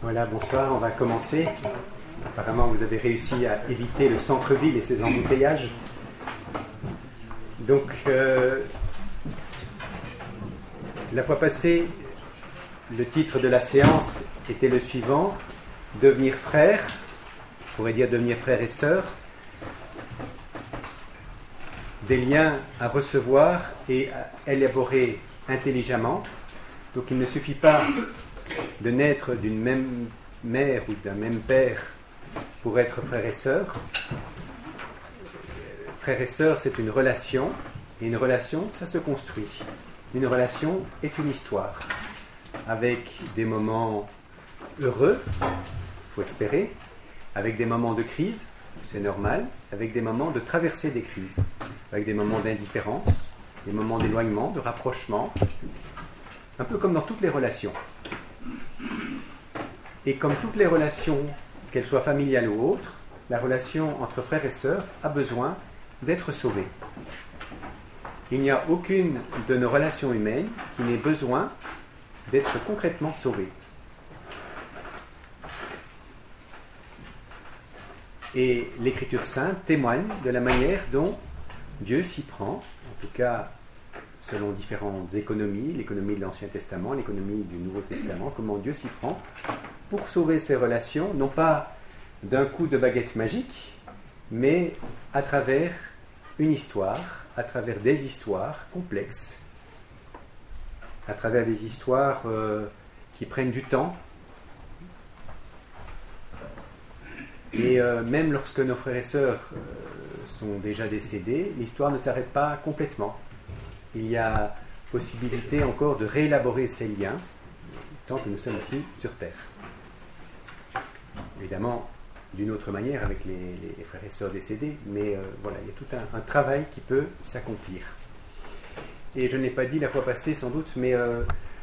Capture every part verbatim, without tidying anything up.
Voilà, bonsoir, on va commencer. Apparemment, vous avez réussi à éviter le centre-ville et ses embouteillages. Donc, euh, la fois passée, le titre de la séance était le suivant: devenir frère, on pourrait dire devenir frère et sœur, des liens à recevoir et à élaborer intelligemment. Donc, il ne suffit pas de naître d'une même mère ou d'un même père pour être frère et sœur. Frère et sœur, c'est une relation, et une relation, ça se construit. Une relation est une histoire, avec des moments heureux, il faut espérer, avec des moments de crise, c'est normal, avec des moments de traversée des crises, avec des moments d'indifférence, des moments d'éloignement, de rapprochement, un peu comme dans toutes les relations. Et comme toutes les relations, qu'elles soient familiales ou autres, la relation entre frères et sœurs a besoin d'être sauvée. Il n'y a aucune de nos relations humaines qui n'ait besoin d'être concrètement sauvée. Et l'Écriture sainte témoigne de la manière dont Dieu s'y prend, en tout cas selon différentes économies, l'économie de l'Ancien Testament, l'économie du Nouveau Testament, comment Dieu s'y prend pour sauver ces relations, non pas d'un coup de baguette magique, mais à travers une histoire, à travers des histoires complexes, à travers des histoires euh, qui prennent du temps. Et euh, même lorsque nos frères et sœurs euh, sont déjà décédés, l'histoire ne s'arrête pas complètement. Il y a possibilité encore de réélaborer ces liens tant que nous sommes ici sur Terre. Évidemment, d'une autre manière avec les, les frères et sœurs décédés, mais euh, voilà, il y a tout un, un travail qui peut s'accomplir. Et je ne l'ai pas dit la fois passée sans doute, mais euh,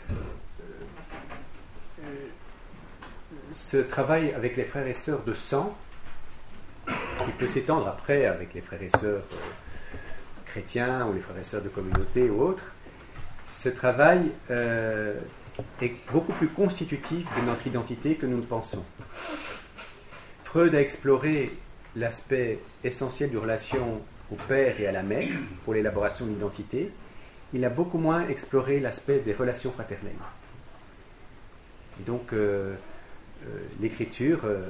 euh, ce travail avec les frères et sœurs de sang, qui peut s'étendre après avec les frères et sœurs euh, chrétiens ou les frères et sœurs de communauté ou autres, ce travail euh, est beaucoup plus constitutif de notre identité que nous le pensons. Freud a exploré l'aspect essentiel de relation au père et à la mère pour l'élaboration de l'identité. Il a beaucoup moins exploré l'aspect des relations fraternelles. Et donc, euh, euh, l'écriture, euh,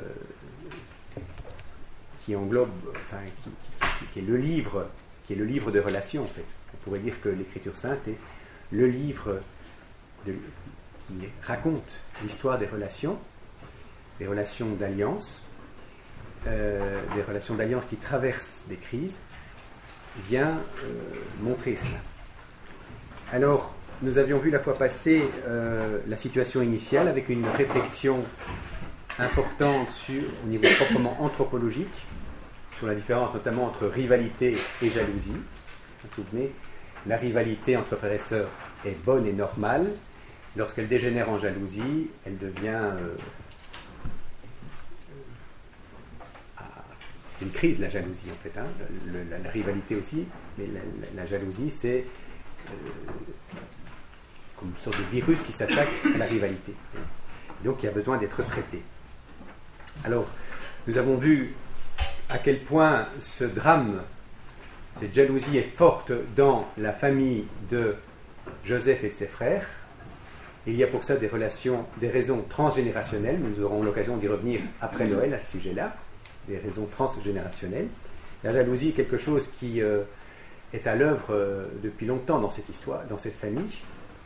qui englobe, enfin, qui, qui, qui, qui est le livre, qui est le livre de relations, en fait. On pourrait dire que l'Écriture sainte est le livre de, qui raconte l'histoire des relations, des relations d'alliance, Euh, des relations d'alliance qui traversent des crises, vient euh, montrer cela. Alors, nous avions vu la fois passée euh, la situation initiale avec une réflexion importante sur, au niveau proprement anthropologique, sur la différence notamment entre rivalité et jalousie. Vous vous souvenez, la rivalité entre frères et sœurs est bonne et normale. Lorsqu'elle dégénère en jalousie, elle devient... Euh, C'est une crise, la jalousie, en fait. Hein. Le, la, la rivalité aussi, mais la, la, la jalousie, c'est euh, comme une sorte de virus qui s'attaque à la rivalité. Donc, il y a besoin d'être traité. Alors, nous avons vu à quel point ce drame, cette jalousie est forte dans la famille de Joseph et de ses frères. Il y a pour ça des relations, des raisons transgénérationnelles. Nous aurons l'occasion d'y revenir après Noël à ce sujet-là. Des raisons transgénérationnelles. La jalousie est quelque chose qui euh, est à l'œuvre euh, depuis longtemps dans cette histoire, dans cette famille.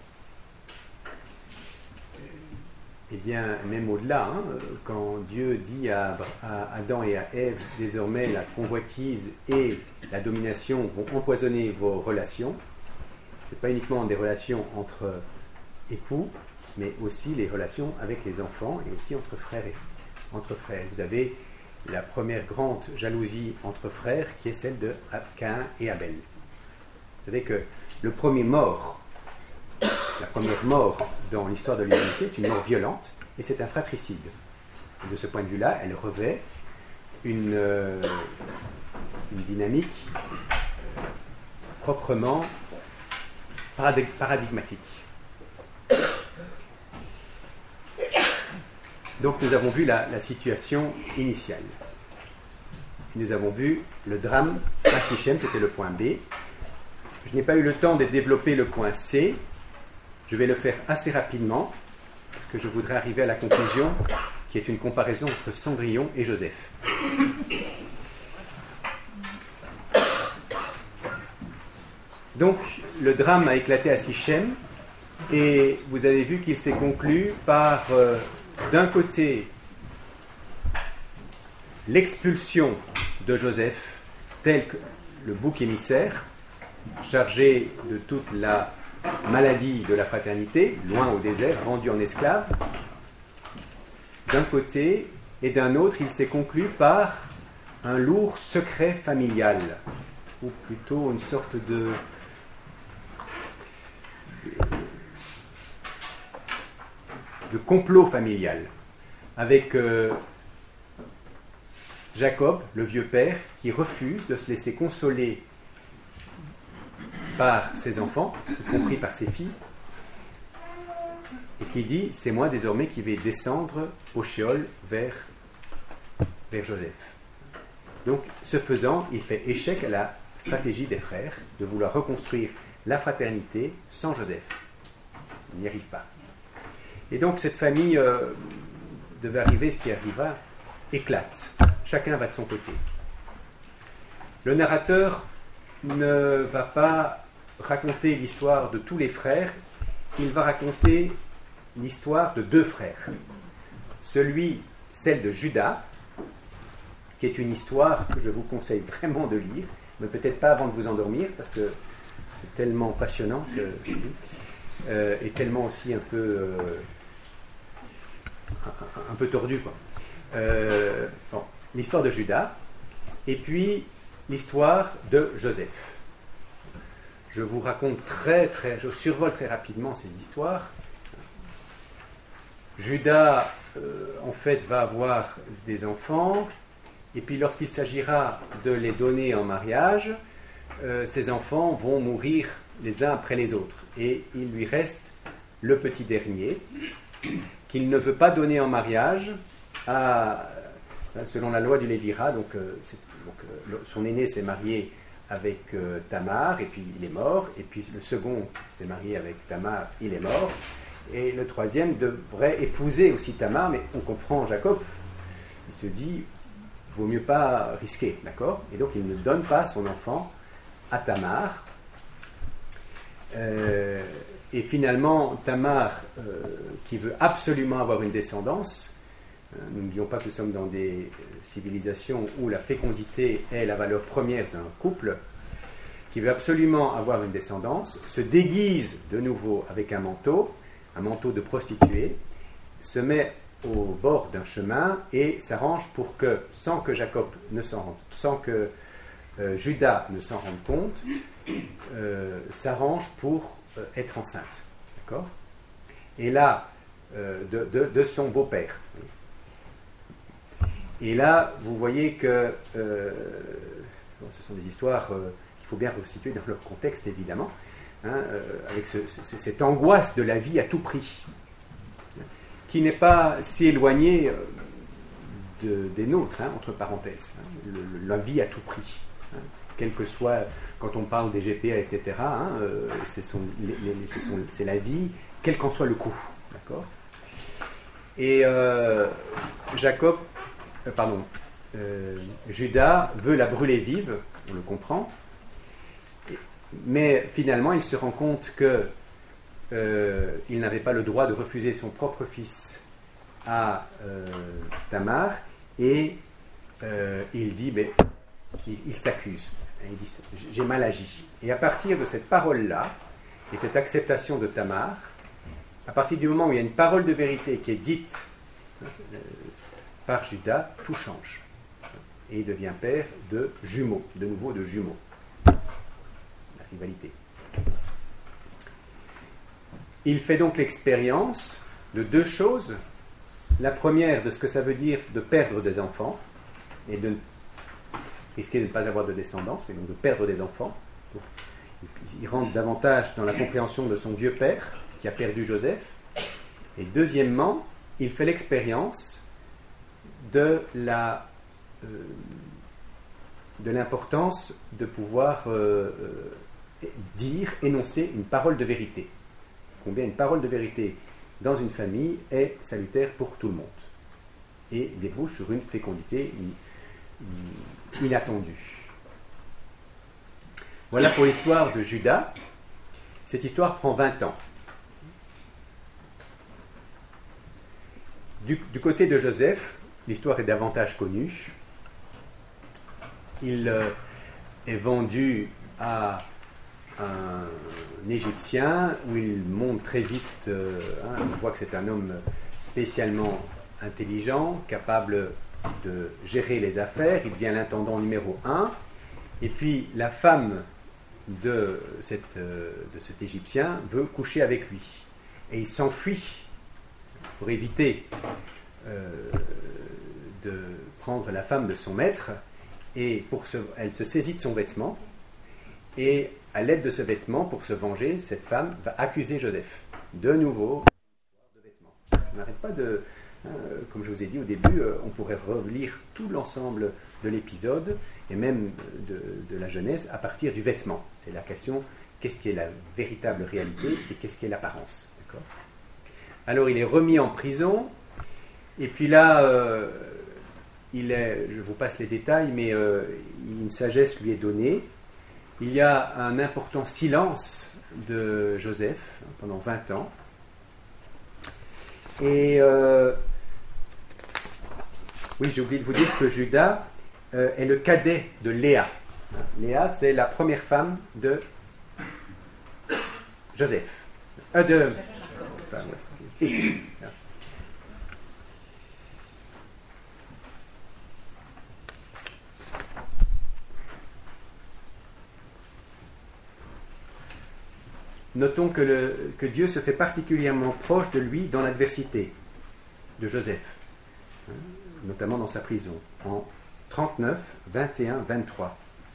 Et bien, même au-delà, hein, quand Dieu dit à, à Adam et à Ève, désormais la convoitise et la domination vont empoisonner vos relations, ce n'est pas uniquement des relations entre époux, mais aussi les relations avec les enfants et aussi entre frères et entre frères. Vous avez la première grande jalousie entre frères qui est celle de Caïn et Abel. Vous savez que le premier mort, la première mort dans l'histoire de l'humanité est une mort violente et c'est un fratricide. Et de ce point de vue-là, elle revêt une, euh, une dynamique euh, proprement paradigmatique. Donc nous avons vu la, la situation initiale. Nous avons vu le drame à Sichem, c'était le point B. Je n'ai pas eu le temps de développer le point C. Je vais le faire assez rapidement, parce que je voudrais arriver à la conclusion, qui est une comparaison entre Cendrillon et Joseph. Donc, le drame a éclaté à Sichem, et vous avez vu qu'il s'est conclu par, euh, d'un côté, l'expulsion de Joseph, tel que le bouc émissaire, chargé de toute la maladie de la fraternité, loin au désert, vendu en esclave, d'un côté, et d'un autre, il s'est conclu par un lourd secret familial, ou plutôt une sorte de, de, de complot familial, avec euh, Jacob, le vieux père, qui refuse de se laisser consoler par ses enfants, y compris par ses filles, et qui dit, c'est moi désormais qui vais descendre au Sheol vers, vers Joseph. Donc, ce faisant, il fait échec à la stratégie des frères de vouloir reconstruire la fraternité sans Joseph. Il n'y arrive pas. Et donc, cette famille euh, devait arriver, ce qui arriva, éclate. Chacun va de son côté. Le narrateur ne va pas raconter l'histoire de tous les frères, il va raconter l'histoire de deux frères. Celui, celle de Judas, qui est une histoire que je vous conseille vraiment de lire, mais peut-être pas avant de vous endormir, parce que c'est tellement passionnant que, euh, et tellement aussi un peu, euh, un, un peu tordu, quoi. Euh, bon, l'histoire de Judas, et puis l'histoire de Joseph. Je vous raconte très, très, je survole très rapidement ces histoires. Judas, euh, en fait, va avoir des enfants, et puis lorsqu'il s'agira de les donner en mariage, euh, ces enfants vont mourir les uns après les autres. Et il lui reste le petit dernier, qu'il ne veut pas donner en mariage à, selon la loi du Lévira. Donc, euh, c'est, donc euh, son aîné s'est marié avec euh, Tamar, et puis il est mort, et puis le second s'est marié avec Tamar, il est mort, et le troisième devrait épouser aussi Tamar, mais on comprend Jacob, il se dit, vaut mieux pas risquer, d'accord? Et donc il ne donne pas son enfant à Tamar, euh, et finalement Tamar, euh, qui veut absolument avoir une descendance, euh, nous n'oublions pas que nous sommes dans des civilisations où la fécondité est la valeur première d'un couple, qui veut absolument avoir une descendance, se déguise de nouveau avec un manteau, un manteau de prostituée, se met au bord d'un chemin et s'arrange pour que, sans que Jacob ne s'en rende, sans que euh, Judas ne s'en rende compte, euh, s'arrange pour euh, être enceinte. D'accord ? Et là, euh, de, de, de son beau-père. Et là, vous voyez que euh, bon, ce sont des histoires euh, qu'il faut bien resituer dans leur contexte, évidemment, hein, euh, avec ce, ce, cette angoisse de la vie à tout prix, qui n'est pas si éloignée de, des nôtres, hein, entre parenthèses, hein, le, la vie à tout prix, hein, quel que soit, quand on parle des G P A, et cetera, hein, euh, c'est, son, les, les, c'est, son, c'est la vie, quel qu'en soit le coût, d'accord ? Et euh, Jacob, euh, pardon, euh, Judas veut la brûler vive, on le comprend, et, mais finalement il se rend compte que Euh, il n'avait pas le droit de refuser son propre fils à euh, Tamar, et euh, il dit, mais, il, il s'accuse, il dit, j'ai mal agi. Et à partir de cette parole-là, et cette acceptation de Tamar, à partir du moment où il y a une parole de vérité qui est dite euh, par Judas, tout change. Et il devient père de jumeaux, de nouveau de jumeaux. La rivalité. Il fait donc l'expérience de deux choses. La première, de ce que ça veut dire de perdre des enfants, et de risquer de ne pas avoir de descendance, mais donc de perdre des enfants. Donc, il rentre davantage dans la compréhension de son vieux père, qui a perdu Joseph. Et deuxièmement, il fait l'expérience de la euh, de l'importance de pouvoir euh, euh, dire, énoncer une parole de vérité. Combien une parole de vérité dans une famille est salutaire pour tout le monde et débouche sur une fécondité une, une, inattendue. Voilà pour l'histoire de Judas. Cette histoire prend vingt ans. Du, du côté de Joseph, l'histoire est davantage connue. Il euh, est vendu à un Égyptien où il monte très vite. Euh, hein, on voit que c'est un homme spécialement intelligent, capable de gérer les affaires. Il devient l'intendant numéro un. Et puis la femme de, cette, euh, de cet Égyptien veut coucher avec lui. Et il s'enfuit pour éviter euh, de prendre la femme de son maître. Et pour se, elle se saisit de son vêtement. Et à l'aide de ce vêtement, pour se venger, cette femme va accuser Joseph. De nouveau, de vêtements. On n'arrête pas de... Euh, comme je vous ai dit au début, euh, on pourrait relire tout l'ensemble de l'épisode, et même de, de la Genèse, à partir du vêtement. C'est la question, qu'est-ce qui est la véritable réalité et qu'est-ce qui est l'apparence. D'accord ? Alors il est remis en prison, et puis là, euh, il est, je vous passe les détails, mais euh, une sagesse lui est donnée. Il y a un important silence de Joseph pendant vingt ans. Et euh, oui, j'ai oublié de vous dire que Judas euh, est le cadet de Léa. Léa, c'est la première femme de Joseph. Euh, de... Enfin, ouais. Notons que, le, que Dieu se fait particulièrement proche de lui dans l'adversité de Joseph, hein, notamment dans sa prison, en trente-neuf, vingt et un, vingt-trois.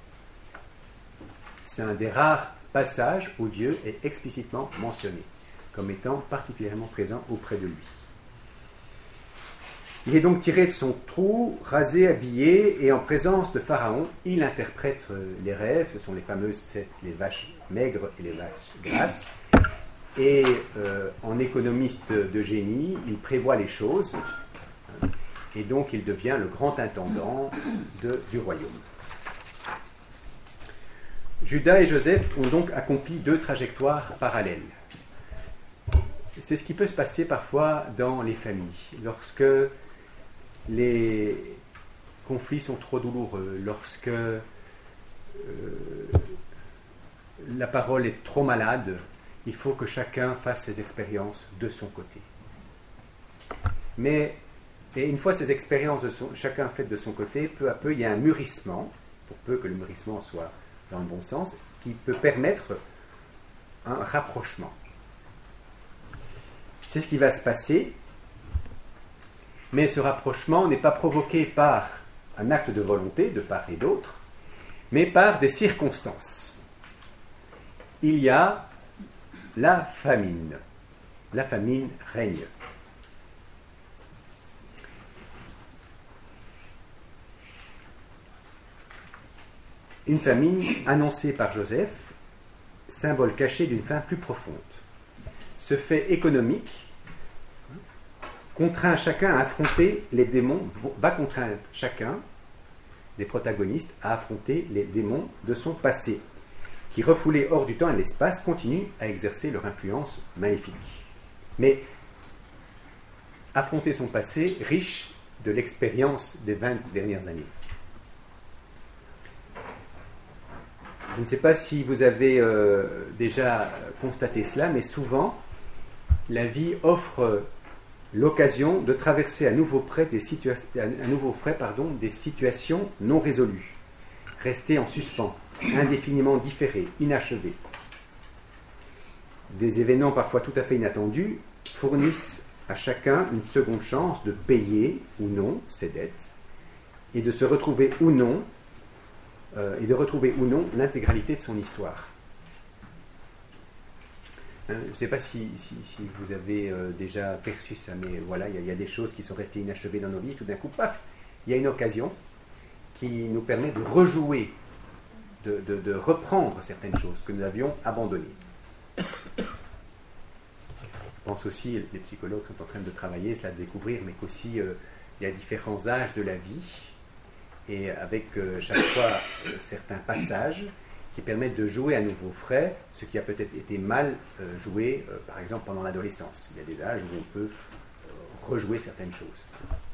C'est un des rares passages où Dieu est explicitement mentionné comme étant particulièrement présent auprès de lui. Il est donc tiré de son trou, rasé, habillé, et en présence de Pharaon, il interprète les rêves. Ce sont les fameuses les vaches maigres et les vaches grasses. Et euh, en économiste de génie, il prévoit les choses, et donc il devient le grand intendant de, du royaume. Judas et Joseph ont donc accompli deux trajectoires parallèles. C'est ce qui peut se passer parfois dans les familles, lorsque les conflits sont trop douloureux, lorsque euh, la parole est trop malade, il faut que chacun fasse ses expériences de son côté. Mais, et une fois ces expériences de son, chacun faites de son côté, peu à peu, il y a un mûrissement, pour peu que le mûrissement soit dans le bon sens, qui peut permettre un rapprochement. C'est ce qui va se passer. Mais ce rapprochement n'est pas provoqué par un acte de volonté de part et d'autre, mais par des circonstances. Il y a la famine. La famine règne. Une famine annoncée par Joseph, symbole caché d'une fin plus profonde. Ce fait économique contraint chacun à affronter les démons, va contraindre chacun des protagonistes à affronter les démons de son passé, qui, refoulés hors du temps et de l'espace, continuent à exercer leur influence maléfique. Mais affronter son passé riche de l'expérience des vingt dernières années. Je ne sais pas si vous avez euh, déjà constaté cela, mais souvent, la vie offre l'occasion de traverser à nouveau, près des, situa- à nouveau frais pardon, des situations non résolues, restées en suspens, indéfiniment différées, inachevées. Des événements parfois tout à fait inattendus fournissent à chacun une seconde chance de payer ou non ses dettes et de se retrouver ou non euh, et de retrouver ou non l'intégralité de son histoire. Hein, je ne sais pas si, si, si vous avez euh, déjà perçu ça, mais voilà, il y, y a des choses qui sont restées inachevées dans nos vies. Tout d'un coup, paf, il y a une occasion qui nous permet de rejouer, de, de, de reprendre certaines choses que nous avions abandonnées. Je pense aussi, les psychologues sont en train de travailler, ça à découvrir, mais qu'aussi euh, il y a différents âges de la vie, et avec euh, chaque fois euh, certains passages qui permettent de jouer à nouveau frais ce qui a peut-être été mal euh, joué, euh, par exemple pendant l'adolescence. Il y a des âges où on peut euh, rejouer certaines choses.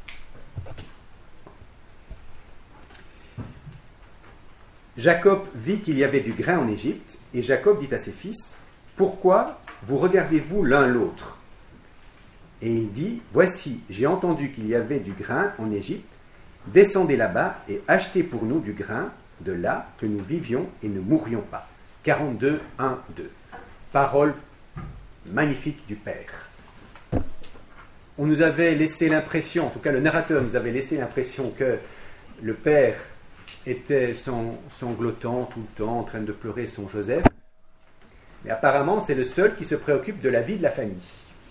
Jacob vit qu'il y avait du grain en Égypte, et Jacob dit à ses fils, « Pourquoi vous regardez-vous l'un l'autre » Et il dit, « Voici, j'ai entendu qu'il y avait du grain en Égypte, descendez là-bas et achetez pour nous du grain, de là que nous vivions et ne mourions pas. » quarante-deux, un, deux. Parole magnifique du Père. On nous avait laissé l'impression, en tout cas le narrateur nous avait laissé l'impression que le Père était sanglotant tout le temps, en train de pleurer son Joseph. Mais apparemment, c'est le seul qui se préoccupe de la vie de la famille.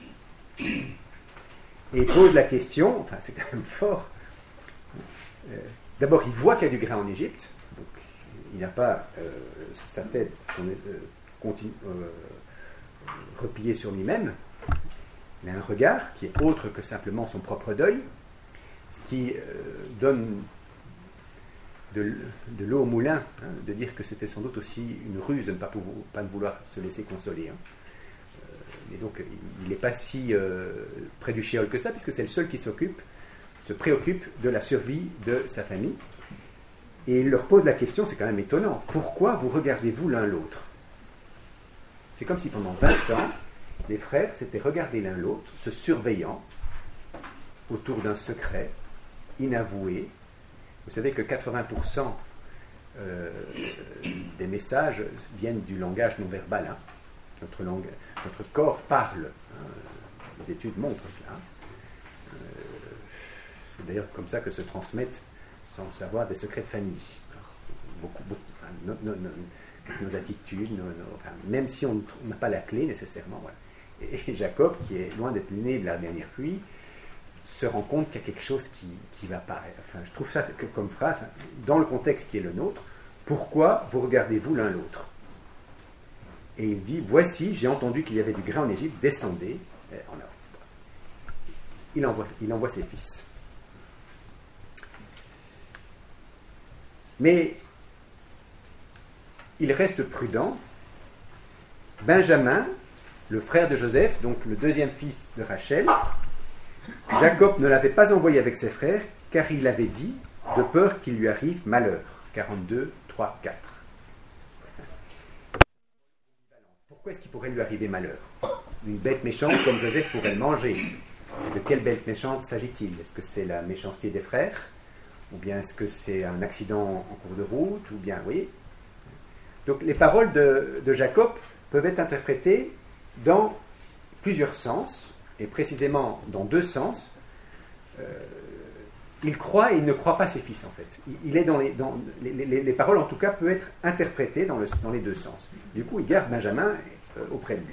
Et il pose la question, enfin c'est quand même fort. Euh, d'abord, il voit qu'il y a du grain en Égypte. Donc, il n'a pas euh, sa tête son, euh, continue, euh, repliée sur lui-même. Il a un regard qui est autre que simplement son propre deuil, ce qui euh, donne de, de l'eau au moulin, hein, de dire que c'était sans doute aussi une ruse de ne pas, pouvoir, pas vouloir se laisser consoler. Hein. Euh, et donc, il n'est pas si euh, près du shéol que ça, puisque c'est le seul qui s'occupe, se préoccupe de la survie de sa famille. Et il leur pose la question, c'est quand même étonnant, pourquoi vous regardez-vous l'un l'autre? C'est comme si pendant vingt ans, les frères s'étaient regardés l'un l'autre, se surveillant autour d'un secret inavoué. Vous savez que quatre-vingts pour cent euh, des messages viennent du langage non verbal. Hein. Notre, langue, notre corps parle. Hein. Les études montrent cela. Euh, c'est d'ailleurs comme ça que se transmettent, sans le savoir, des secrets de famille. Alors, beaucoup, beaucoup, enfin, no, no, no, nos attitudes, nos, nos, enfin, même si on n'a pas la clé nécessairement. Voilà. Et Jacob, qui est loin d'être né de la dernière pluie, se rend compte qu'il y a quelque chose qui ne va pas. Enfin, je trouve ça comme phrase, dans le contexte qui est le nôtre, pourquoi vous regardez-vous l'un l'autre? Et il dit, voici, j'ai entendu qu'il y avait du grain en Égypte, descendez. Il envoie, il envoie ses fils. Mais il reste prudent. Benjamin, le frère de Joseph, donc le deuxième fils de Rachel, Jacob ne l'avait pas envoyé avec ses frères, car il avait dit, de peur qu'il lui arrive malheur. quarante-deux, trois, quatre. Pourquoi est-ce qu'il pourrait lui arriver malheur? Une bête méchante comme Joseph pourrait le manger. De quelle bête méchante s'agit-il? Est-ce que c'est la méchanceté des frères? Ou bien est-ce que c'est un accident en cours de route? Ou bien, oui. Donc les paroles de, de Jacob peuvent être interprétées dans plusieurs sens, et précisément dans deux sens. Euh, il croit et il ne croit pas ses fils, en fait. Il, il est dans les, dans les, les, les paroles, en tout cas, peuvent être interprétées dans, le, dans les deux sens. Du coup, il garde Benjamin euh, auprès de lui.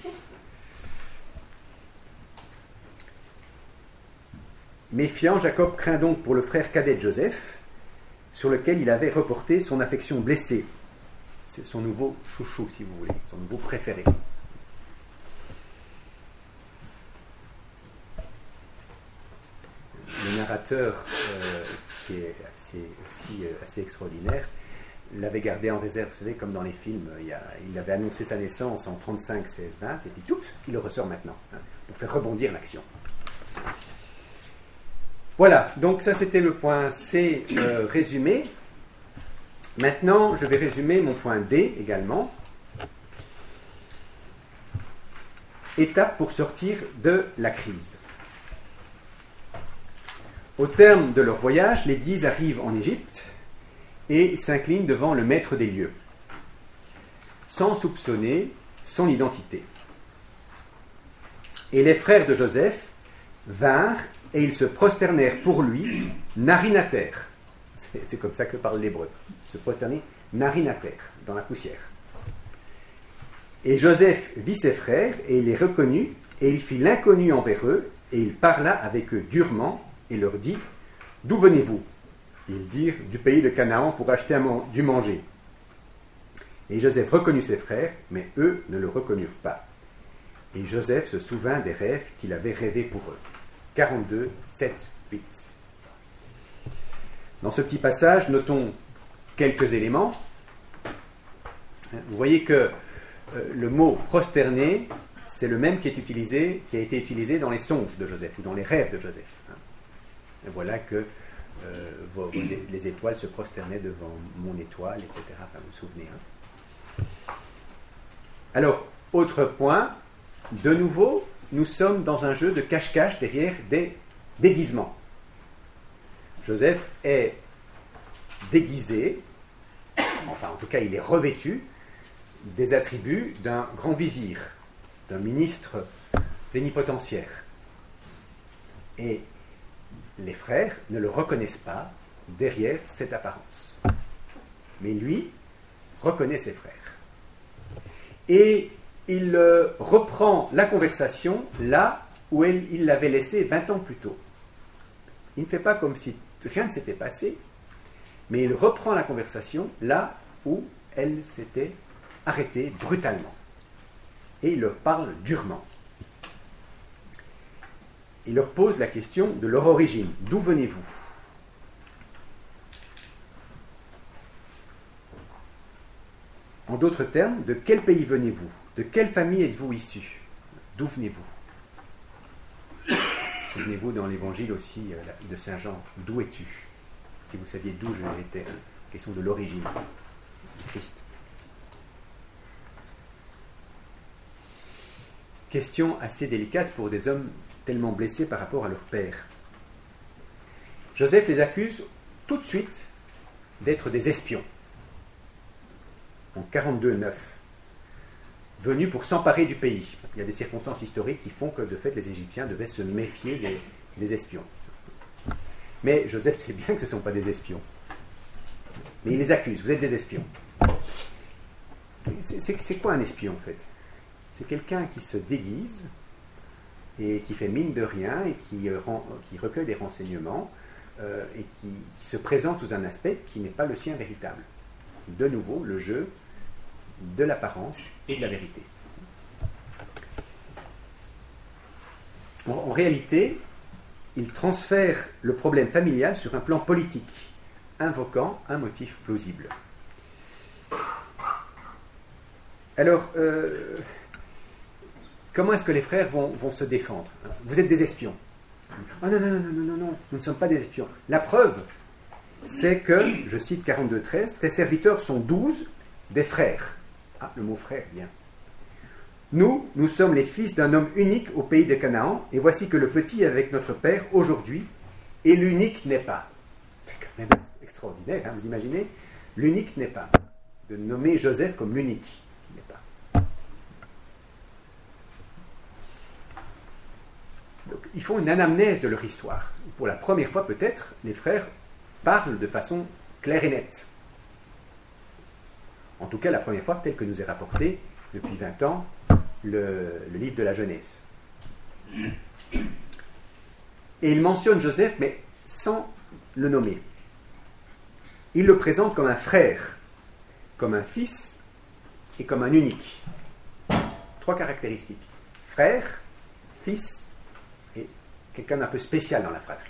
Méfiant, Jacob craint donc pour le frère cadet de Joseph, sur lequel il avait reporté son affection blessée. C'est son nouveau chouchou, si vous voulez, son nouveau préféré. Le narrateur, euh, qui est assez, aussi euh, assez extraordinaire, l'avait gardé en réserve, vous savez, comme dans les films. Il, y a, il avait annoncé sa naissance en trente-cinq, seize, vingt, et puis tout, il le ressort maintenant, hein, pour faire rebondir l'action. Voilà, donc ça c'était le point C euh, résumé. Maintenant, je vais résumer mon point D également. Étape pour sortir de la crise. Au terme de leur voyage, les dix arrivent en Égypte et s'inclinent devant le maître des lieux, sans soupçonner son identité. Et les frères de Joseph vinrent et ils se prosternèrent pour lui, narine à terre. C'est, c'est comme ça que parle l'hébreu. Se prosterner, narine à terre, dans la poussière. Et Joseph vit ses frères, et il les reconnut, et il fit l'inconnu envers eux, et il parla avec eux durement, et leur dit, « D'où venez-vous » Ils dirent, « Du pays de Canaan pour acheter un man- du manger. » Et Joseph reconnut ses frères, mais eux ne le reconnurent pas. Et Joseph se souvint des rêves qu'il avait rêvés pour eux. quarante-deux, sept, huit. Dans ce petit passage, notons quelques éléments. Vous voyez que euh, le mot prosterné, c'est le même qui, est utilisé, qui a été utilisé dans les songes de Joseph ou dans les rêves de Joseph. Et voilà que euh, vos, vos, les étoiles se prosternaient devant mon étoile, et cetera. Enfin, vous vous souvenez. Hein. Alors, autre point, de nouveau, nous sommes dans un jeu de cache-cache derrière des déguisements. Joseph est déguisé, enfin en tout cas il est revêtu des attributs d'un grand vizir, d'un ministre plénipotentiaire. Et les frères ne le reconnaissent pas derrière cette apparence. Mais lui reconnaît ses frères. Et il euh, reprend la conversation là où elle, il l'avait laissée vingt ans plus tôt. Il ne fait pas comme si rien ne s'était passé, mais il reprend la conversation là où elle s'était arrêtée brutalement. Et il leur parle durement. Il leur pose la question de leur origine. D'où venez-vous ? En d'autres termes, de quel pays venez-vous ? De quelle famille êtes-vous issus ? D'où venez-vous ? Souvenez-vous dans l'évangile aussi de Saint Jean, d'où es-tu ? Si vous saviez d'où je l'étais, hein, question de l'origine de Christ. Question assez délicate pour des hommes tellement blessés par rapport à leur père. Joseph les accuse tout de suite d'être des espions. En quarante-deux neuf, venus pour s'emparer du pays. Il y a des circonstances historiques qui font que, de fait, les Égyptiens devaient se méfier des, des espions. Mais Joseph sait bien que ce ne sont pas des espions. Mais il les accuse, vous êtes des espions. C'est, c'est, c'est quoi un espion, en fait ? C'est quelqu'un qui se déguise et qui fait mine de rien et qui, euh, rend, qui recueille des renseignements euh, et qui, qui se présente sous un aspect qui n'est pas le sien véritable. De nouveau, le jeu de l'apparence et de la vérité. En, en réalité, il transfère le problème familial sur un plan politique, invoquant un motif plausible. Alors, euh, comment est-ce que les frères vont, vont se défendre ? Vous êtes des espions. Oh non, non, non, non, non, non, nous ne sommes pas des espions. La preuve, c'est que, je cite quarante-deux treize, tes serviteurs sont douze des frères. Ah, le mot frère vient. Nous, nous sommes les fils d'un homme unique au pays de Canaan, et voici que le petit est avec notre père aujourd'hui, et l'unique n'est pas. C'est quand même extraordinaire, hein, vous imaginez ? L'unique n'est pas. De nommer Joseph comme l'unique qui n'est pas. Donc, ils font une anamnèse de leur histoire. Pour la première fois, peut-être, les frères parlent de façon claire et nette. En tout cas, la première fois, tel que nous est rapporté depuis vingt ans, le, le livre de la Genèse. Et il mentionne Joseph, mais sans le nommer. Il le présente comme un frère, comme un fils et comme un unique. Trois caractéristiques. Frère, fils et quelqu'un d'un peu spécial dans la fratrie.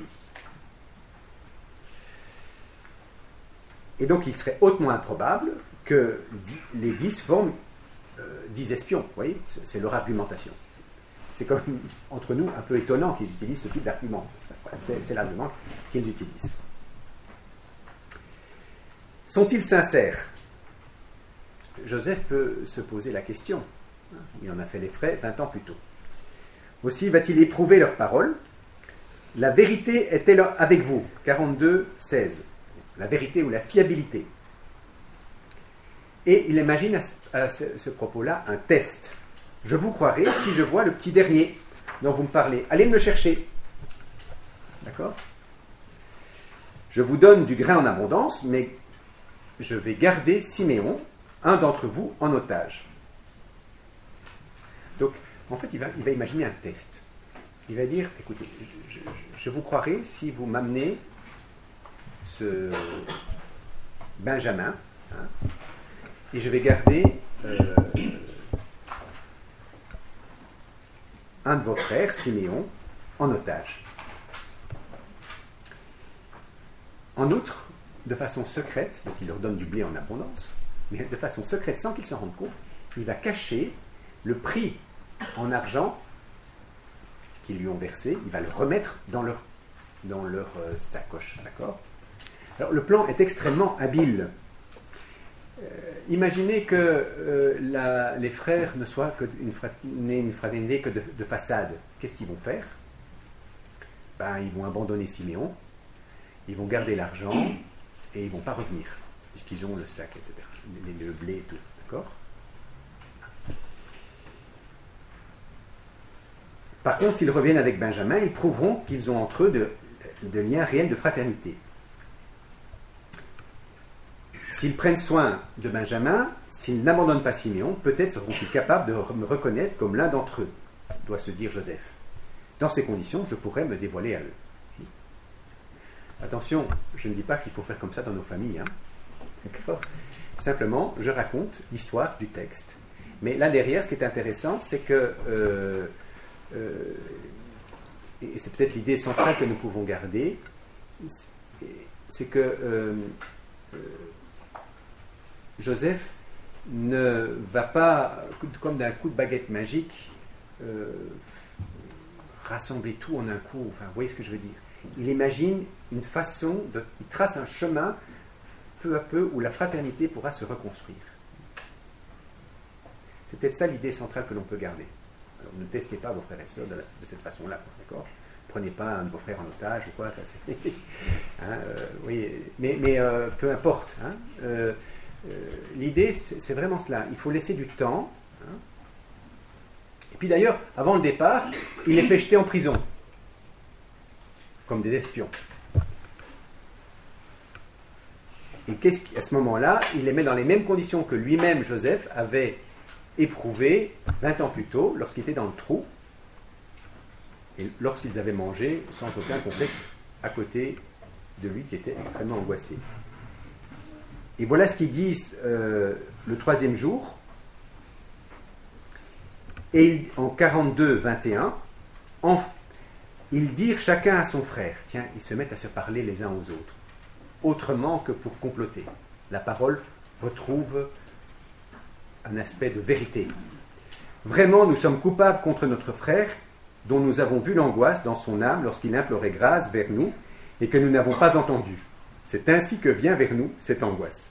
Et donc, il serait hautement improbable que les dix forment euh, dix espions. Vous voyez, c'est, c'est leur argumentation. C'est quand même, entre nous, un peu étonnant qu'ils utilisent ce type d'argument. Voilà, c'est, c'est l'argument qu'ils utilisent. Sont-ils sincères ? Joseph peut se poser la question. Il en a fait les frais vingt ans plus tôt. Aussi va-t-il éprouver leurs paroles ? La vérité est-elle avec vous ? quarante-deux seize. La vérité ou la fiabilité. Et il imagine à ce, à ce, ce propos-là un test. Je vous croirai si je vois le petit dernier dont vous me parlez. Allez me le chercher. D'accord ? Je vous donne du grain en abondance, mais je vais garder Siméon, un d'entre vous, en otage. Donc, en fait, il va, il va imaginer un test. Il va dire, écoutez, je, je, je vous croirai si vous m'amenez ce Benjamin, hein, et je vais garder euh, un de vos frères, Siméon, en otage. En outre, de façon secrète, donc il leur donne du blé en abondance, mais de façon secrète, sans qu'ils s'en rendent compte, il va cacher le prix en argent qu'ils lui ont versé, il va le remettre dans leur, dans leur euh, sacoche, d'accord ? Alors le plan est extrêmement habile. Euh, imaginez que euh, la, les frères ne soient que une, n'aient une fraternité que de, de façade. Qu'est-ce qu'ils vont faire ? Ben, ils vont abandonner Siméon, ils vont garder l'argent et ils ne vont pas revenir, puisqu'ils ont le sac, et cetera. Le, le blé et tout, d'accord ? Par contre, s'ils reviennent avec Benjamin, ils prouveront qu'ils ont entre eux de, de liens réels de fraternité. S'ils prennent soin de Benjamin, s'ils n'abandonnent pas Siméon, peut-être seront-ils capables de me reconnaître comme l'un d'entre eux, doit se dire Joseph. Dans ces conditions, je pourrais me dévoiler à eux. Attention, je ne dis pas qu'il faut faire comme ça dans nos familles. Hein. D'accord ? Simplement, je raconte l'histoire du texte. Mais là derrière, ce qui est intéressant, c'est que, euh, euh, et c'est peut-être l'idée centrale que nous pouvons garder, c'est que euh, euh, Joseph ne va pas, comme d'un coup de baguette magique, euh, rassembler tout en un coup. Enfin, vous voyez ce que je veux dire ? Il imagine une façon, de, il trace un chemin peu à peu où la fraternité pourra se reconstruire. C'est peut-être ça l'idée centrale que l'on peut garder. Alors ne testez pas vos frères et sœurs de, la, de cette façon-là, d'accord ? Prenez pas un de vos frères en otage ou quoi, ça c'est... hein, euh, oui, mais mais euh, peu importe. Hein, euh, euh, l'idée, c'est, c'est vraiment cela. Il faut laisser du temps. Hein. Et puis d'ailleurs, avant le départ, il les fait jeter en prison. Comme des espions. Et qu'est-ce qu'à ce moment-là, il les met dans les mêmes conditions que lui-même, Joseph, avait éprouvé vingt ans plus tôt, lorsqu'il était dans le trou, et lorsqu'ils avaient mangé sans aucun complexe à côté de lui, qui était extrêmement angoissé. Et voilà ce qu'ils disent euh, le troisième jour, et ils, en quarante-deux, vingt et un, en, ils dirent chacun à son frère. Tiens, ils se mettent à se parler les uns aux autres, autrement que pour comploter. La parole retrouve un aspect de vérité. Vraiment, nous sommes coupables contre notre frère, dont nous avons vu l'angoisse dans son âme lorsqu'il implorait grâce vers nous et que nous n'avons pas entendu. C'est ainsi que vient vers nous cette angoisse.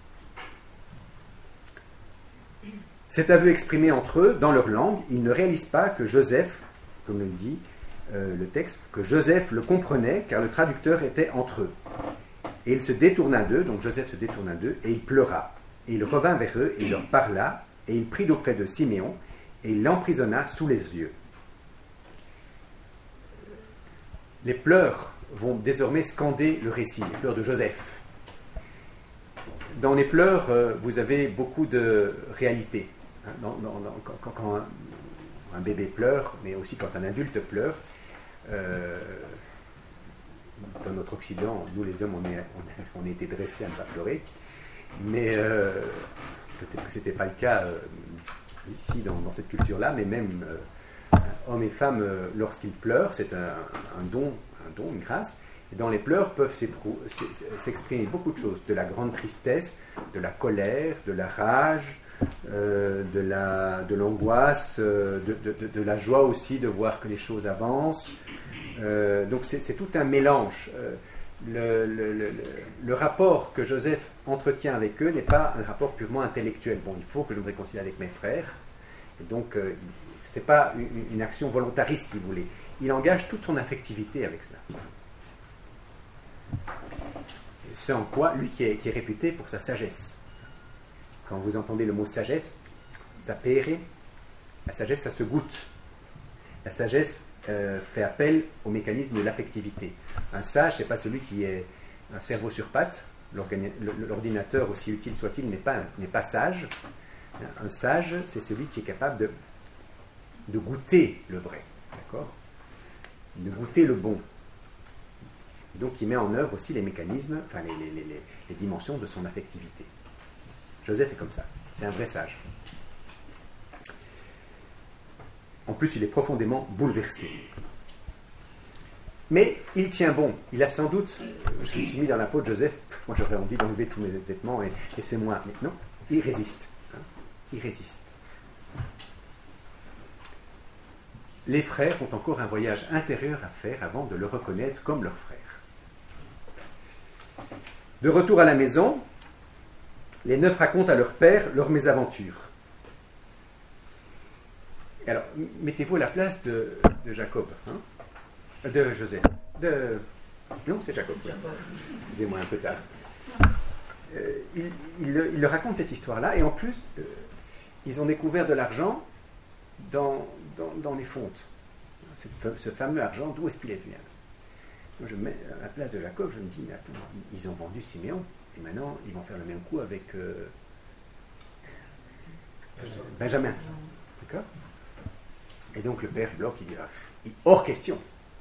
Cet aveu exprimé entre eux, dans leur langue, ils ne réalisent pas que Joseph, comme le dit euh, le texte, que Joseph le comprenait, car le traducteur était entre eux. Et il se détourna d'eux, donc Joseph se détourna d'eux, et il pleura. Et il revint vers eux, et il leur parla, et il prit d'auprès de Siméon, et il l'emprisonna sous les yeux. Les pleurs vont désormais scander le récit, les pleurs de Joseph. Dans les pleurs, euh, vous avez beaucoup de réalité. Hein, dans, dans, dans, quand, quand un, un bébé pleure, mais aussi quand un adulte pleure, euh, dans notre Occident, nous les hommes, on est, on, on a été dressés à ne pas pleurer, mais euh, peut-être que ce n'était pas le cas euh, ici, dans, dans cette culture-là, mais même euh, hommes et femmes, euh, lorsqu'ils pleurent, c'est un, un don, un don, une grâce, et dans les pleurs peuvent s'exprimer beaucoup de choses, de la grande tristesse, de la colère, de la rage, euh, de, la, de l'angoisse, euh, de, de, de, de la joie aussi de voir que les choses avancent. Euh, donc c'est, c'est tout un mélange. Euh, le, le, le, le rapport que Joseph entretient avec eux n'est pas un rapport purement intellectuel. Bon, il faut que je me réconcilie avec mes frères. Et donc, euh, ce n'est pas une, une action volontariste, si vous voulez. Il engage toute son affectivité avec cela. Ce en quoi, lui qui est, qui est réputé pour sa sagesse. Quand vous entendez le mot sagesse, ça péré. La sagesse, ça se goûte. La sagesse euh, fait appel au mécanisme de l'affectivité. Un sage, ce n'est pas celui qui est un cerveau sur pattes. L'ordinateur, aussi utile soit-il, n'est pas, n'est pas sage. Un sage, c'est celui qui est capable de de goûter le vrai, d'accord, de goûter le bon. Et donc il met en œuvre aussi les mécanismes, enfin les, les, les, les dimensions de son affectivité. Joseph est comme ça, c'est un vrai sage. En plus, il est profondément bouleversé. Mais il tient bon. Il a sans doute, je me suis mis dans la peau de Joseph, moi j'aurais envie d'enlever tous mes vêtements et, et c'est moi. Mais non, il résiste. Hein, il résiste. Les frères ont encore un voyage intérieur à faire avant de le reconnaître comme leur frère. De retour à la maison, les neuf racontent à leur père leur mésaventure. Alors, mettez-vous à la place de, de Jacob, hein, de Joseph, de... Non, c'est Jacob, ouais. Excusez-moi un peu tard. Euh, il, il, il leur raconte cette histoire-là, et en plus, euh, ils ont découvert de l'argent dans, dans, dans les fontes. Cette, ce fameux argent, d'où est-ce qu'il est venu? Moi, je me mets à la place de Jacob, je me dis, mais attends, ils ont vendu Siméon, et maintenant, ils vont faire le même coup avec euh, Benjamin. D'accord? Et donc le père bloque, il dit, ah, hors question.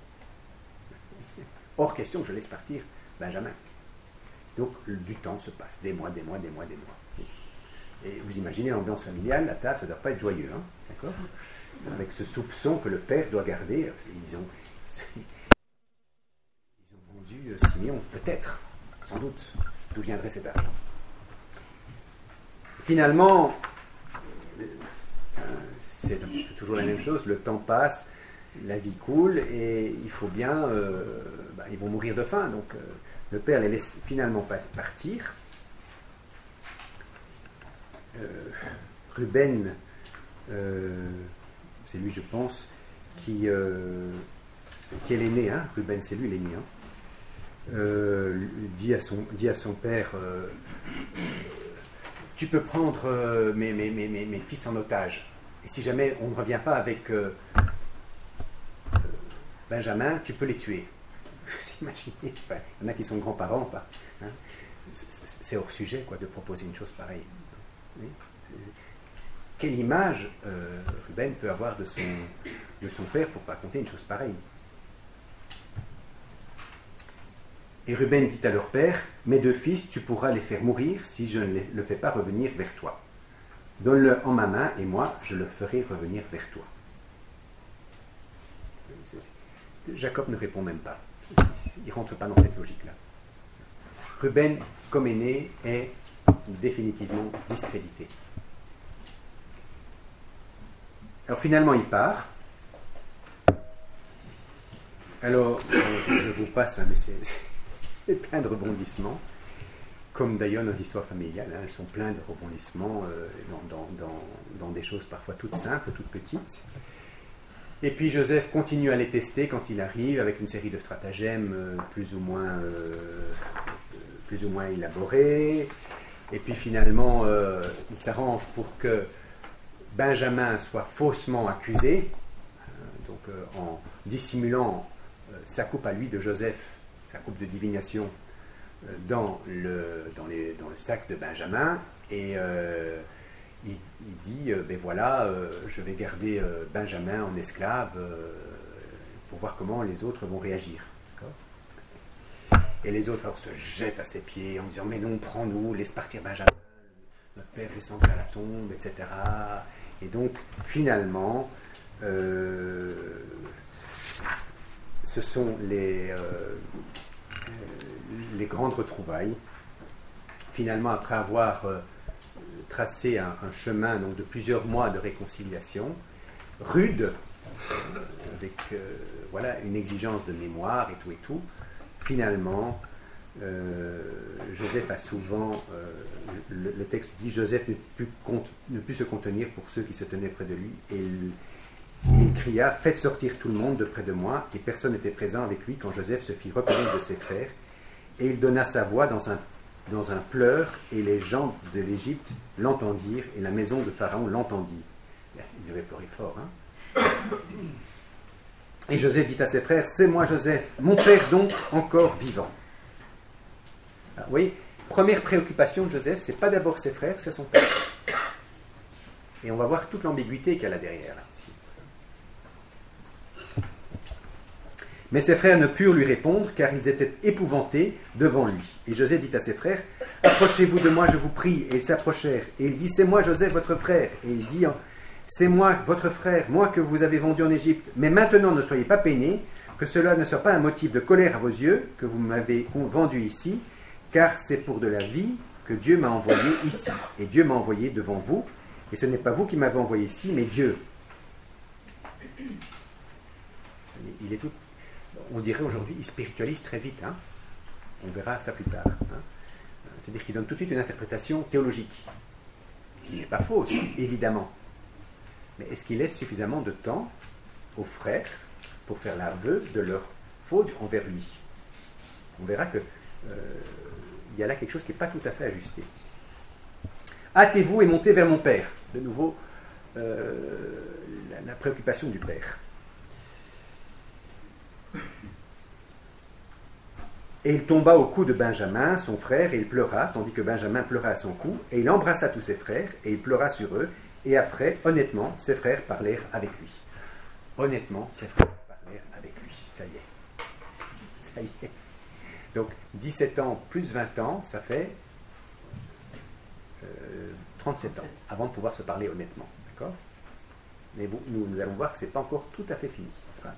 Hors question que je laisse partir Benjamin. Donc du temps se passe, des mois, des mois, des mois, des mois. Et vous imaginez l'ambiance familiale, la table, ça ne doit pas être joyeux, hein, d'accord? Avec ce soupçon que le père doit garder. Ils ont, ils ont vendu Siméon, peut-être, sans doute. D'où viendrait cet argent? Finalement, c'est toujours la même chose, le temps passe, la vie coule, et il faut bien, euh, bah, ils vont mourir de faim, donc euh, le père les laisse finalement pas partir. Euh, Ruben, euh, c'est lui je pense, qui, euh, qui est l'aîné, hein, Ruben c'est lui l'aîné, hein, euh, dit, à son, dit à son père, euh, tu peux prendre euh, mes, mes, mes, mes fils en otage. Et si jamais on ne revient pas avec euh, euh, Benjamin, tu peux les tuer. Vous imaginez, enfin, il y en a qui sont grands-parents, pas. Hein, c'est hors sujet, quoi, de proposer une chose pareille. Oui, quelle image euh, Ruben peut avoir de son, de son père pour raconter une chose pareille? Et Ruben dit à leur père, mes deux fils, tu pourras les faire mourir si je ne le fais pas revenir vers toi. Donne-le en ma main et moi, je le ferai revenir vers toi. Jacob ne répond même pas. Il ne rentre pas dans cette logique-là. Ruben, comme aîné, est définitivement discrédité. Alors finalement, il part. Alors, je, je vous passe, hein, mais c'est, c'est plein de rebondissements. Comme d'ailleurs nos histoires familiales, hein, elles sont pleines de rebondissements euh, dans, dans, dans, dans des choses parfois toutes simples, toutes petites. Et puis Joseph continue à les tester quand il arrive avec une série de stratagèmes euh, plus ou moins, euh, plus ou moins élaborés. Et puis finalement, euh, il s'arrange pour que Benjamin soit faussement accusé, euh, donc euh, en dissimulant euh, sa coupe à lui de Joseph, sa coupe de divination, Dans le, dans, les, dans le sac de Benjamin, et euh, il, il dit, euh, ben voilà, euh, je vais garder euh, Benjamin en esclave euh, pour voir comment les autres vont réagir. D'accord ? Et les autres alors, se jettent à ses pieds en disant, mais non, prends-nous, laisse partir Benjamin, notre père descendra à la tombe, et cetera. Et donc, finalement, euh, ce sont les... Euh, les grandes retrouvailles. Finalement, après avoir euh, tracé un, un chemin donc, de plusieurs mois de réconciliation, rude, euh, avec euh, voilà, une exigence de mémoire et tout et tout, finalement, euh, Joseph a souvent, euh, le, le texte dit, Joseph ne put, compte, ne put se contenir pour ceux qui se tenaient près de lui, et il, il cria, faites sortir tout le monde de près de moi, et personne n'était présent avec lui quand Joseph se fit reconnaître de ses frères. Et il donna sa voix dans un, dans un pleur, et les gens de l'Égypte l'entendirent, et la maison de Pharaon l'entendit. Il devait pleurer fort, hein. Et Joseph dit à ses frères, c'est moi Joseph, mon père donc encore vivant. Alors, vous voyez, première préoccupation de Joseph, c'est pas d'abord ses frères, c'est son père. Et on va voir toute l'ambiguïté qu'il y a là derrière, là aussi. Mais ses frères ne purent lui répondre, car ils étaient épouvantés devant lui. Et Joseph dit à ses frères, « Approchez-vous de moi, je vous prie. » Et ils s'approchèrent. Et il dit, « C'est moi, Joseph, votre frère. » Et il dit, « C'est moi, votre frère, moi que vous avez vendu en Égypte. Mais maintenant, ne soyez pas peinés, que cela ne soit pas un motif de colère à vos yeux, que vous m'avez vendu ici, car c'est pour de la vie que Dieu m'a envoyé ici. Et Dieu m'a envoyé devant vous. Et ce n'est pas vous qui m'avez envoyé ici, mais Dieu. » Il est tout... On dirait aujourd'hui, il spiritualise très vite. Hein. On verra ça plus tard. Hein. C'est-à-dire qu'il donne tout de suite une interprétation théologique, qui n'est pas fausse, évidemment. Mais est-ce qu'il laisse suffisamment de temps aux frères pour faire l'aveu de leur faute envers lui? On verra qu'il euh, y a là quelque chose qui n'est pas tout à fait ajusté. Hâtez-vous et montez vers mon père. De nouveau, euh, la, la préoccupation du père. Et il tomba au cou de Benjamin, son frère, et il pleura, tandis que Benjamin pleura à son cou, et il embrassa tous ses frères, et il pleura sur eux, et après, honnêtement, ses frères parlèrent avec lui. Honnêtement, ses frères parlèrent avec lui. Ça y est. Ça y est. Donc, dix-sept ans plus vingt ans, ça fait euh, trente-sept ans, avant de pouvoir se parler honnêtement. D'accord? Mais bon, nous, nous allons voir que ce n'est pas encore tout à fait fini. Voilà.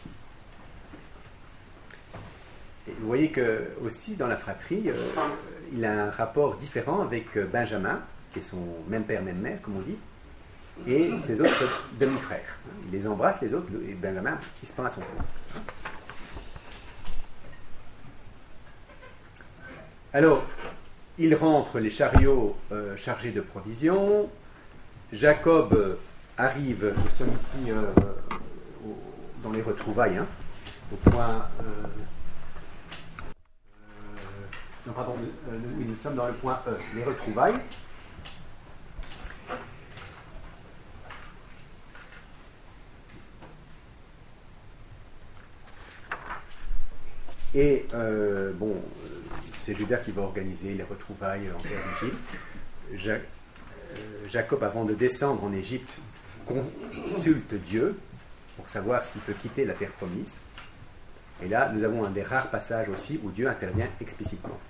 Et vous voyez que aussi dans la fratrie, euh, il a un rapport différent avec Benjamin, qui est son même père, même mère, comme on dit, et ses autres demi-frères. Il les embrasse, les autres, et Benjamin, il se prend à son tour. Alors, il rentre les chariots euh, chargés de provisions. Jacob euh, arrive, nous sommes ici euh, au, dans les retrouvailles, hein, au point... Euh, Non, pardon, euh, oui, nous sommes dans le point E, les retrouvailles. Et, euh, bon, euh, c'est Judas qui va organiser les retrouvailles en terre d'Égypte. Ja- euh, Jacob, avant de descendre en Égypte, consulte Dieu pour savoir s'il peut quitter la terre promise. Et là, nous avons un des rares passages aussi où Dieu intervient explicitement.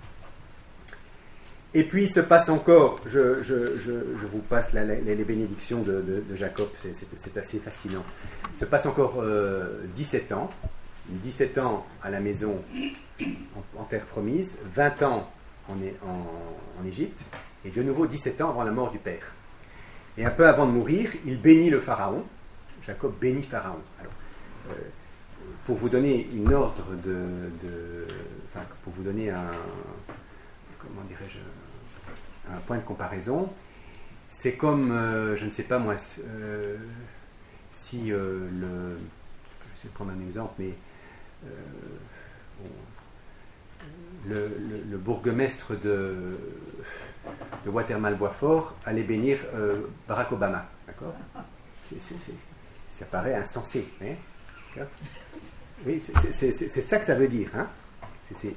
Et puis, il se passe encore, je, je, je, je vous passe la, les, les bénédictions de, de, de Jacob, c'est, c'est, c'est assez fascinant. Il se passe encore euh, dix-sept ans, dix-sept ans à la maison en, en terre promise, vingt ans en, en, en Égypte, et de nouveau dix-sept ans avant la mort du père. Et un peu avant de mourir, il bénit le Pharaon. Jacob bénit Pharaon. Alors, euh, pour vous donner une ordre de, de, enfin, pour vous donner un, comment dirais-je, un point de comparaison, c'est comme, euh, je ne sais pas moi, euh, si euh, le, je vais prendre un exemple, mais euh, bon, le, le, le bourgmestre de, de Watermal-Boisfort allait bénir euh, Barack Obama, d'accord? c'est, c'est, c'est, ça paraît insensé, hein, d'accord? Oui, c'est, c'est, c'est, c'est ça que ça veut dire. Hein. C'est, c'est,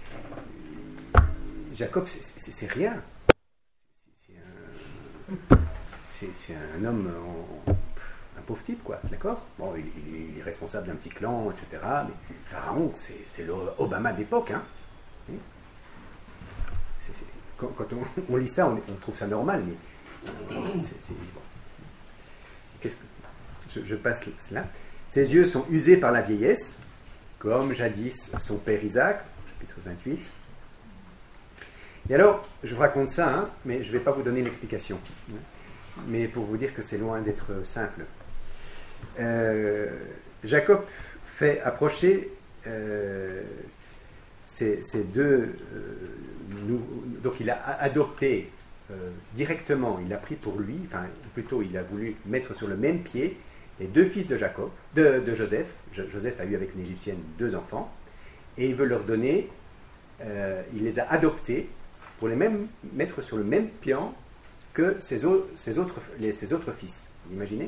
Jacob, c'est, c'est, c'est rien. C'est un, c'est, c'est un homme, en, un pauvre type, quoi. D'accord? Bon, il, il, il est responsable d'un petit clan, et cetera. Mais Pharaon, c'est, c'est l'Obama d'époque. Hein. Oui. C'est, c'est, quand quand on, on lit ça, on, on trouve ça normal, mais c'est, c'est, bon. Qu'est-ce que, je, je passe cela. Ses yeux sont usés par la vieillesse, comme jadis son père Isaac, chapitre vingt-huit. Et alors, je vous raconte ça, hein, mais je ne vais pas vous donner l'explication, hein, mais pour vous dire que c'est loin d'être simple. Euh, Jacob fait approcher euh, ces, ces deux... Euh, nous, donc il a adopté euh, directement, il a pris pour lui, enfin plutôt il a voulu mettre sur le même pied les deux fils de Jacob, de, de Joseph. Joseph a eu avec une Égyptienne deux enfants, et il veut leur donner, euh, il les a adoptés pour les mêmes, mettre sur le même pied que ses, au, ses, autres, les, ses autres fils. Vous imaginez?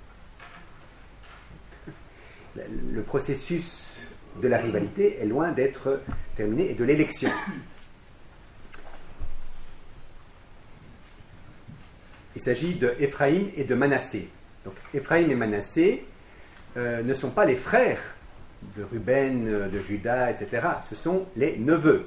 Le processus de la rivalité est loin d'être terminé, et de l'élection. Il s'agit de Éphraïm et de Manassé. Donc, Éphraïm et Manassé euh, ne sont pas les frères de Ruben, de Juda, et cetera. Ce sont les neveux.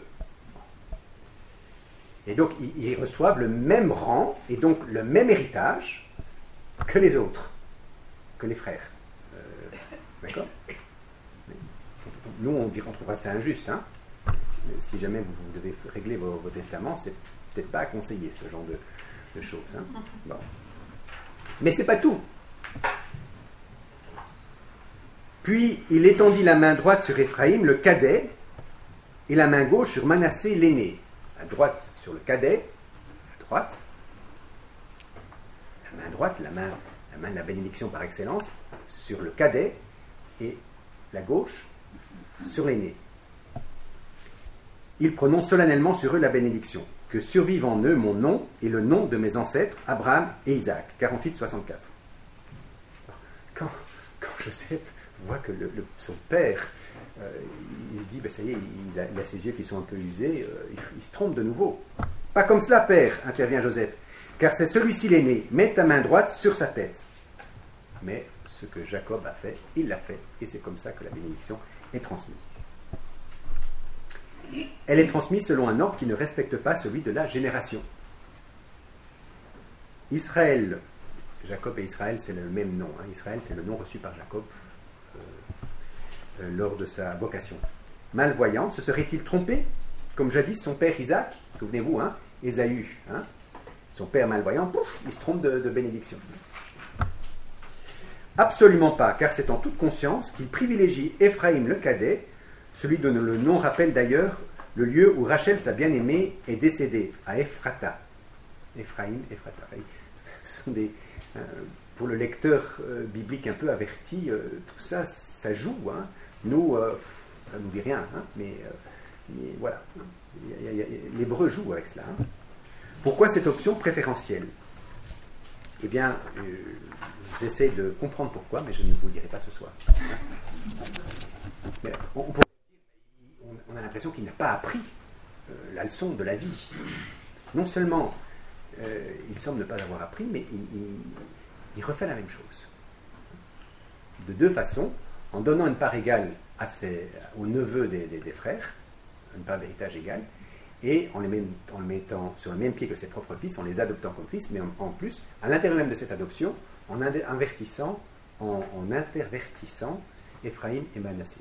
Et donc, ils, ils reçoivent le même rang et donc le même héritage que les autres, que les frères. Euh, D'accord ? Nous, on, dirait, on trouvera ça injuste. Hein ? Si jamais vous, vous devez régler vos, vos testaments, c'est peut-être pas à conseiller ce genre de, de choses. Hein ? Bon. Mais c'est pas tout. Puis il étendit la main droite sur Éphraïm, le cadet, et la main gauche sur Manassé, l'aîné. La droite sur le cadet, la droite, la main droite, la main, la main de la bénédiction par excellence, sur le cadet, et la gauche sur l'aîné. Il prononce solennellement sur eux la bénédiction. Que survive en eux mon nom et le nom de mes ancêtres, Abraham et Isaac. quarante-huit soixante-quatre. Quand, quand Joseph voit que le, le, son père, euh, il se dit, ben ça y est, il a, il a ses yeux qui sont un peu usés, euh, il, il se trompe de nouveau. Pas comme cela, père, intervient Joseph, car c'est celui-ci l'aîné. Mets ta main droite sur sa tête. Mais ce que Jacob a fait, il l'a fait, et c'est comme ça que la bénédiction est transmise. Elle est transmise selon un ordre qui ne respecte pas celui de la génération. Israël, Jacob et Israël, c'est le même nom. Hein. Israël, c'est le nom reçu par Jacob euh, euh, lors de sa vocation. Malvoyant, se serait-il trompé, comme jadis son père Isaac, souvenez-vous, hein, Ésaü, hein, son père malvoyant, pouf, il se trompe de, de bénédiction. Absolument pas, car c'est en toute conscience qu'il privilégie Éphraïm le cadet, celui dont le nom rappelle d'ailleurs le lieu où Rachel, sa bien-aimée, est décédée, à Ephrata. Éphraïm, Ephrata. Ce sont des, euh, pour le lecteur euh, biblique un peu averti, euh, tout ça, ça joue. Hein. Nous, euh, ça ne nous dit rien, hein, mais, euh, mais voilà. L'hébreu joue avec cela. Hein. Pourquoi cette option préférentielle ? Eh bien, euh, j'essaie de comprendre pourquoi, mais je ne vous le dirai pas ce soir. Mais on, on, on a l'impression qu'il n'a pas appris euh, la leçon de la vie. Non seulement euh, il semble ne pas avoir appris, mais il, il, il refait la même chose. De deux façons, en donnant une part égale à ses, aux neveux des, des, des frères, une part d'héritage égale, et en les, met, en les mettant sur le même pied que ses propres fils, en les adoptant comme fils, mais en, en plus, à l'intérieur même de cette adoption, en invertissant, en, en intervertissant Éphraïm et Manassé.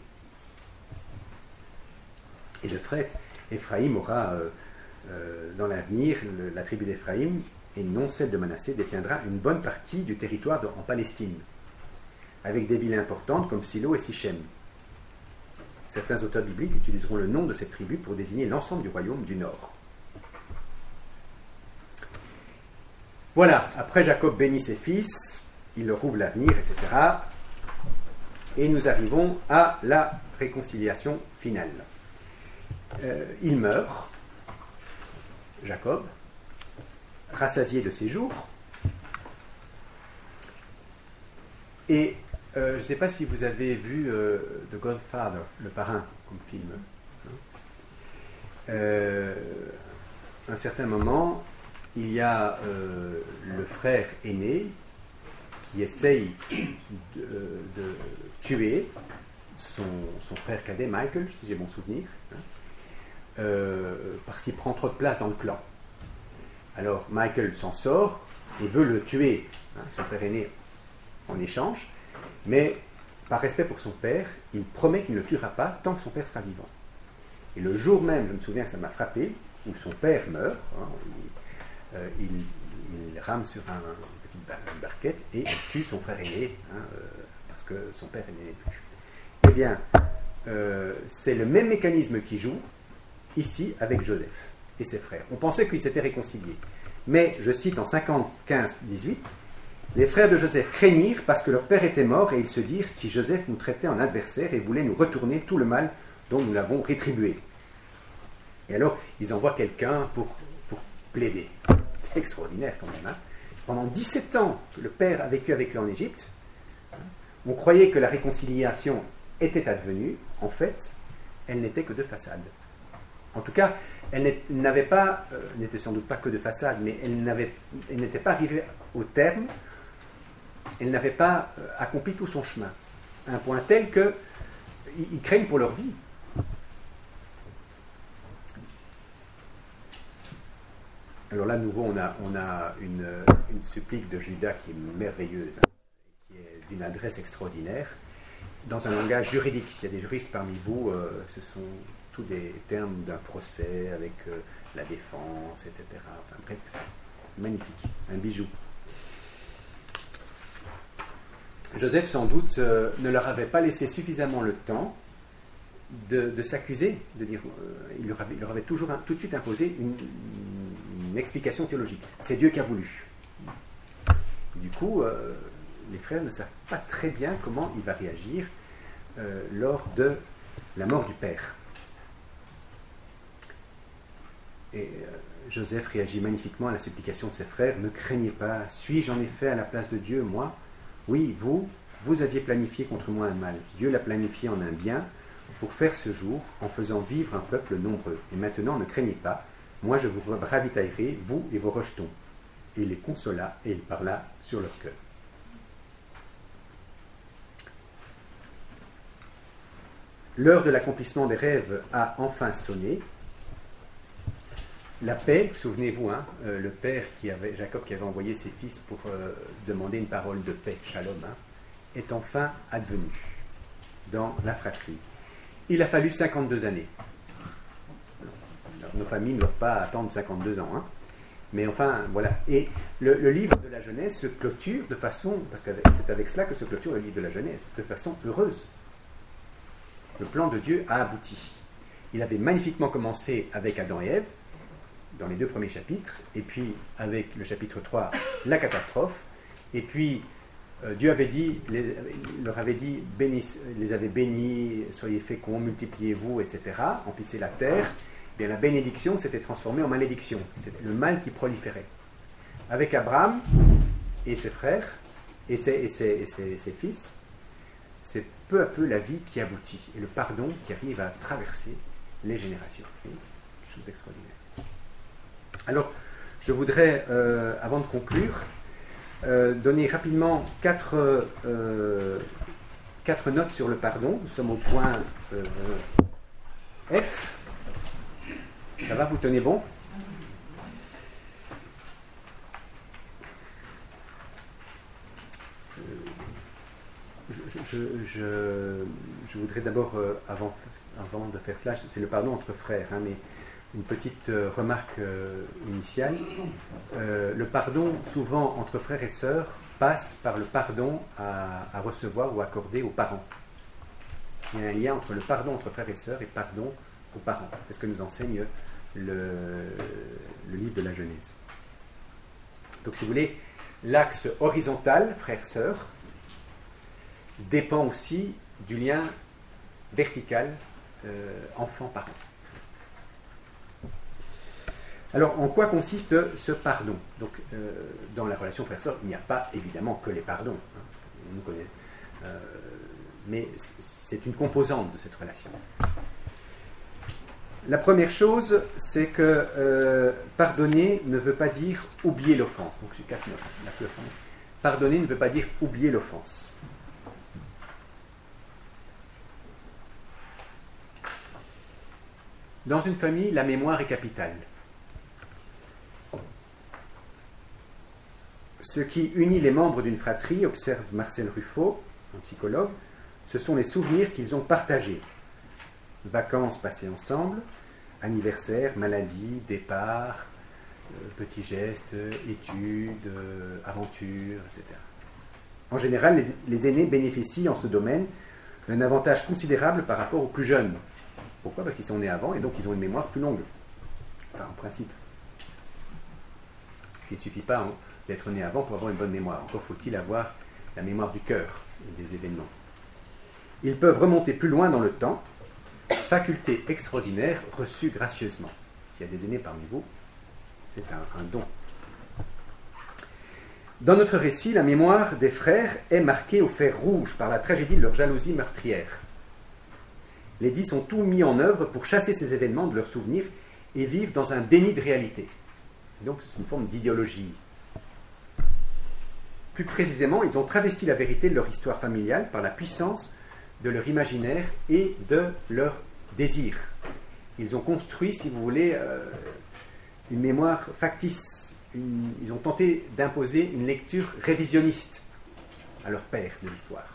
Et de fait, Éphraïm aura, euh, euh, dans l'avenir, le, la tribu d'Éphraïm, et non celle de Manassé, détiendra une bonne partie du territoire de, en Palestine, avec des villes importantes comme Silo et Sichem. Certains auteurs bibliques utiliseront le nom de cette tribu pour désigner l'ensemble du royaume du Nord. Voilà, après Jacob bénit ses fils, il leur ouvre l'avenir, et cetera. Et nous arrivons à la réconciliation finale. Euh, il meurt, Jacob, rassasié de ses jours, et euh, je ne sais pas si vous avez vu euh, The Godfather, le parrain, comme film. Hein. Euh, à un certain moment, il y a euh, le frère aîné qui essaye de, de tuer son, son frère cadet, Michael, si j'ai bon souvenir, hein, euh, parce qu'il prend trop de place dans le clan. Alors Michael s'en sort et veut le tuer, hein, son frère aîné, en échange, mais par respect pour son père, il promet qu'il ne le tuera pas tant que son père sera vivant. Et le jour même, je me souviens que ça m'a frappé, où son père meurt, hein, il, euh, il, il rame sur un, une petite bar, une barquette et il tue son frère aîné, hein, euh, parce que son père n'est plus. Eh bien, euh, c'est le même mécanisme qui joue ici avec Joseph et ses frères. On pensait qu'ils s'étaient réconciliés. Mais, je cite en cinquante-quinze dix-huit, les frères de Joseph craignirent parce que leur père était mort et ils se dirent si Joseph nous traitait en adversaire et voulait nous retourner tout le mal dont nous l'avons rétribué. Et alors, ils envoient quelqu'un pour, pour plaider. C'est extraordinaire quand même. Hein. Pendant dix-sept ans que le père a vécu avec eux en Égypte, hein, on croyait que la réconciliation était advenue. En fait, elle n'était que de façade. En tout cas, elle n'avait pas, euh, n'était sans doute pas que de façade, mais elle, n'avait, elle n'était pas arrivée au terme. Elle n'avait pas euh, accompli tout son chemin, à un point tel que ils, ils craignent pour leur vie. Alors là, de nouveau, on a, on a une, une supplique de Judas qui est merveilleuse, hein, qui est d'une adresse extraordinaire, dans un langage juridique. S'il y a des juristes parmi vous, euh, ce sont tous des termes d'un procès avec euh, la défense, et cetera. Enfin bref, c'est magnifique, un bijou. Joseph, sans doute, euh, ne leur avait pas laissé suffisamment le temps de, de s'accuser, de dire, euh, il, leur avait, il leur avait toujours un, tout de suite imposé une, une explication théologique. C'est Dieu qui a voulu. Du coup, euh, les frères ne savent pas très bien comment il va réagir euh, lors de la mort du père. Et euh, Joseph réagit magnifiquement à la supplication de ses frères. Ne craignez pas, suis-je en effet à la place de Dieu, moi? Oui, vous, vous aviez planifié contre moi un mal. Dieu l'a planifié en un bien pour faire ce jour en faisant vivre un peuple nombreux. Et maintenant, ne craignez pas, moi je vous ravitaillerai, vous et vos rejetons. Et il les consola et il parla sur leur cœur. L'heure de l'accomplissement des rêves a enfin sonné. La paix, souvenez-vous, hein, euh, le père qui avait, Jacob qui avait envoyé ses fils pour euh, demander une parole de paix, shalom, hein, est enfin advenu dans la fratrie. Il a fallu cinquante-deux années. Alors, nos familles ne doivent pas attendre cinquante-deux ans, hein, mais enfin, voilà. Et le, le livre de la Genèse se clôture de façon, parce que c'est avec cela que se clôture le livre de la Genèse, de façon heureuse. Le plan de Dieu a abouti. Il avait magnifiquement commencé avec Adam et Ève, dans les deux premiers chapitres, et puis avec le chapitre trois, la catastrophe, et puis euh, Dieu avait dit, les, leur avait dit, bénis, les avait bénis, soyez féconds, multipliez-vous, et cetera, emplissez la terre. Eh bien, la bénédiction s'était transformée en malédiction, c'est le mal qui proliférait. Avec Abraham et ses frères, et ses, et ses, et ses, ses fils, c'est peu à peu la vie qui aboutit, et le pardon qui arrive à traverser les générations. Quelque chose d'extraordinaire. Alors, je voudrais, euh, avant de conclure, euh, donner rapidement quatre, euh, quatre notes sur le pardon. Nous sommes au point euh, F. Ça va, vous tenez bon? Je, je, je, je voudrais d'abord, euh, avant, avant de faire cela, c'est le pardon entre frères, hein, mais une petite euh, remarque euh, initiale. Euh, le pardon, souvent entre frères et sœurs, passe par le pardon à, à recevoir ou accorder aux parents. Il y a un lien entre le pardon entre frères et sœurs et pardon aux parents. C'est ce que nous enseigne le, le livre de la Genèse. Donc, si vous voulez, l'axe horizontal, frères-sœurs, dépend aussi du lien vertical euh, enfant-parent. Alors, en quoi consiste ce pardon? Donc, euh, dans la relation frère-sœur, il n'y a pas évidemment que les pardons, hein, on nous connaît, euh, mais c'est une composante de cette relation. La première chose, c'est que euh, pardonner ne veut pas dire oublier l'offense. Donc, j'ai quatre notes. La plus offense. Pardonner ne veut pas dire oublier l'offense. Dans une famille, la mémoire est capitale. Ce qui unit les membres d'une fratrie, observe Marcel Ruffo, un psychologue, ce sont les souvenirs qu'ils ont partagés. Vacances passées ensemble, anniversaires, maladies, départs, euh, petits gestes, études, euh, aventures, et cetera. En général, les, les aînés bénéficient en ce domaine d'un avantage considérable par rapport aux plus jeunes. Pourquoi? Parce qu'ils sont nés avant et donc ils ont une mémoire plus longue. Enfin, en principe. Il ne suffit pas hein, d'être né avant pour avoir une bonne mémoire. Encore faut-il avoir la mémoire du cœur et des événements. Ils peuvent remonter plus loin dans le temps, faculté extraordinaire reçue gracieusement. S'il y a des aînés parmi vous, c'est un, un don. Dans notre récit, la mémoire des frères est marquée au fer rouge par la tragédie de leur jalousie meurtrière. Les dix ont tout mis en œuvre pour chasser ces événements de leurs souvenirs et vivent dans un déni de réalité. Donc c'est une forme d'idéologie. Plus précisément, ils ont travesti la vérité de leur histoire familiale par la puissance de leur imaginaire et de leur désir. Ils ont construit, si vous voulez, euh, une mémoire factice. Une, ils ont tenté d'imposer une lecture révisionniste à leur père de l'histoire,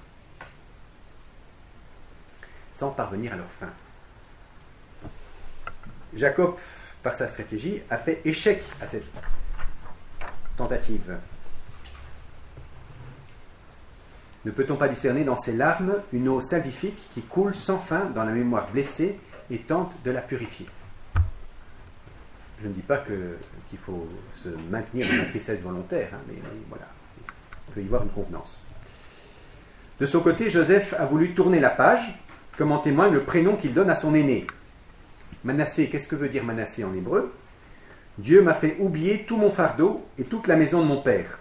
sans parvenir à leur fin. Jacob, par sa stratégie, a fait échec à cette tentative. Ne peut-on pas discerner dans ses larmes une eau salvifique qui coule sans fin dans la mémoire blessée et tente de la purifier? Je ne dis pas que, qu'il faut se maintenir dans la tristesse volontaire, hein, mais, mais voilà, il peut y avoir une convenance. De son côté, Joseph a voulu tourner la page, comme en témoigne le prénom qu'il donne à son aîné. Manassé, qu'est-ce que veut dire Manassé en hébreu? Dieu m'a fait oublier tout mon fardeau et toute la maison de mon père.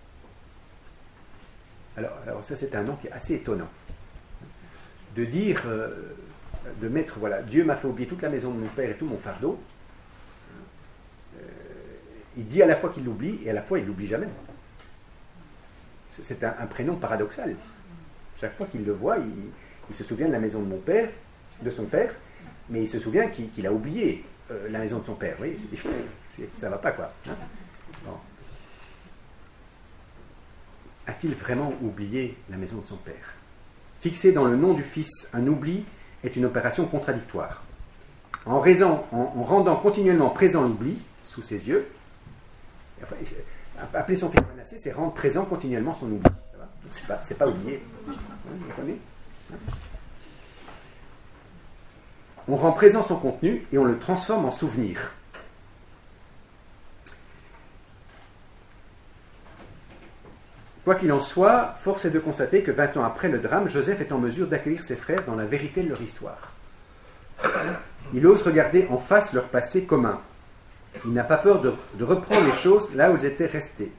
Alors, alors ça, c'est un nom qui est assez étonnant. De dire, euh, de mettre, voilà, Dieu m'a fait oublier toute la maison de mon père et tout mon fardeau. Euh, il dit à la fois qu'il l'oublie et à la fois il ne l'oublie jamais. C'est un, un prénom paradoxal. Chaque fois qu'il le voit, il, il se souvient de la maison de mon père, de son père, mais il se souvient qu'il, qu'il a oublié euh, la maison de son père. Oui, c'est, c'est, ça ne va pas, quoi. Hein? Bon. A-t-il vraiment oublié la maison de son père? Fixer dans le nom du Fils un oubli est une opération contradictoire. En, raison, en, en rendant continuellement présent l'oubli sous ses yeux, enfin, appeler son fils Manassé, c'est rendre présent continuellement son oubli. C'est pas, c'est pas oublié. Hein, vous comprenez? Hein? On rend présent son contenu et on le transforme en souvenir. Quoi qu'il en soit, force est de constater que vingt ans après le drame, Joseph est en mesure d'accueillir ses frères dans la vérité de leur histoire. Il ose regarder en face leur passé commun. Il n'a pas peur de, de reprendre les choses là où elles étaient restées.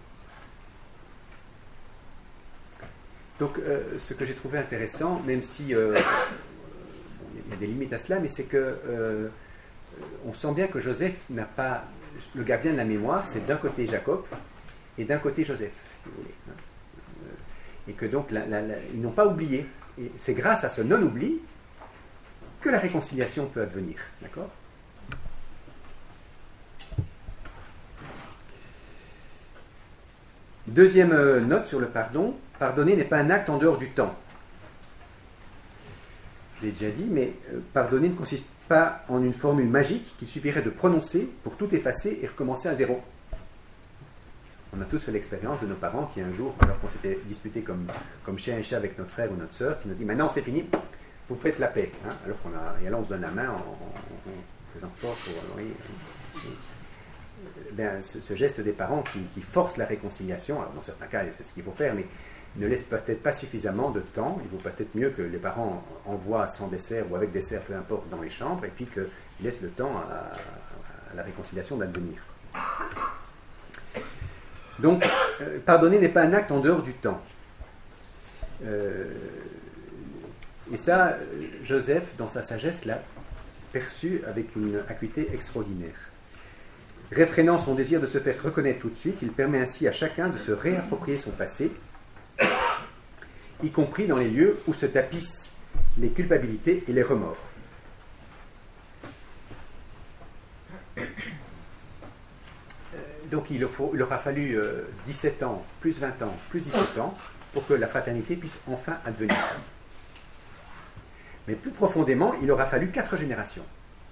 Donc, euh, ce que j'ai trouvé intéressant, même si euh, il y a des limites à cela, mais c'est que euh, on sent bien que Joseph n'a pas, le gardien de la mémoire, c'est d'un côté Jacob et d'un côté Joseph, si vous voulez. Et que donc, la, la, la, ils n'ont pas oublié. Et c'est grâce à ce non-oubli que la réconciliation peut advenir. D'accord ? Deuxième note sur le pardon. Pardonner n'est pas un acte en dehors du temps. Je l'ai déjà dit, mais pardonner ne consiste pas en une formule magique qu'il suffirait de prononcer pour tout effacer et recommencer à zéro. On a tous fait l'expérience de nos parents qui un jour, alors qu'on s'était disputé comme, comme chien et chat avec notre frère ou notre sœur, qui nous dit « Maintenant c'est fini, vous faites la paix. Hein » Alors qu'on a, et alors on se donne la main en, en, en faisant fort pour... Oui, oui. Ben, ce, ce geste des parents qui, qui force la réconciliation, alors dans certains cas c'est ce qu'il faut faire, mais ne laisse peut-être pas suffisamment de temps. Il vaut peut-être mieux que les parents envoient sans dessert ou avec dessert, peu importe, dans les chambres, et puis qu'ils laissent le temps à, à la réconciliation d'advenir. Donc, euh, pardonner n'est pas un acte en dehors du temps. Euh, et ça, Joseph, dans sa sagesse, l'a perçu avec une acuité extraordinaire. Réfrénant son désir de se faire reconnaître tout de suite, il permet ainsi à chacun de se réapproprier son passé, y compris dans les lieux où se tapissent les culpabilités et les remords. Donc il, faut, il aura fallu euh, dix-sept ans, plus vingt ans, plus dix-sept ans, pour que la fraternité puisse enfin advenir. Mais plus profondément, il aura fallu quatre générations.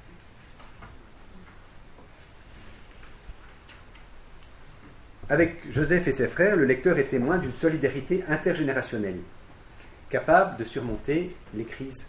Avec Joseph et ses frères, le lecteur est témoin d'une solidarité intergénérationnelle, capable de surmonter les crises.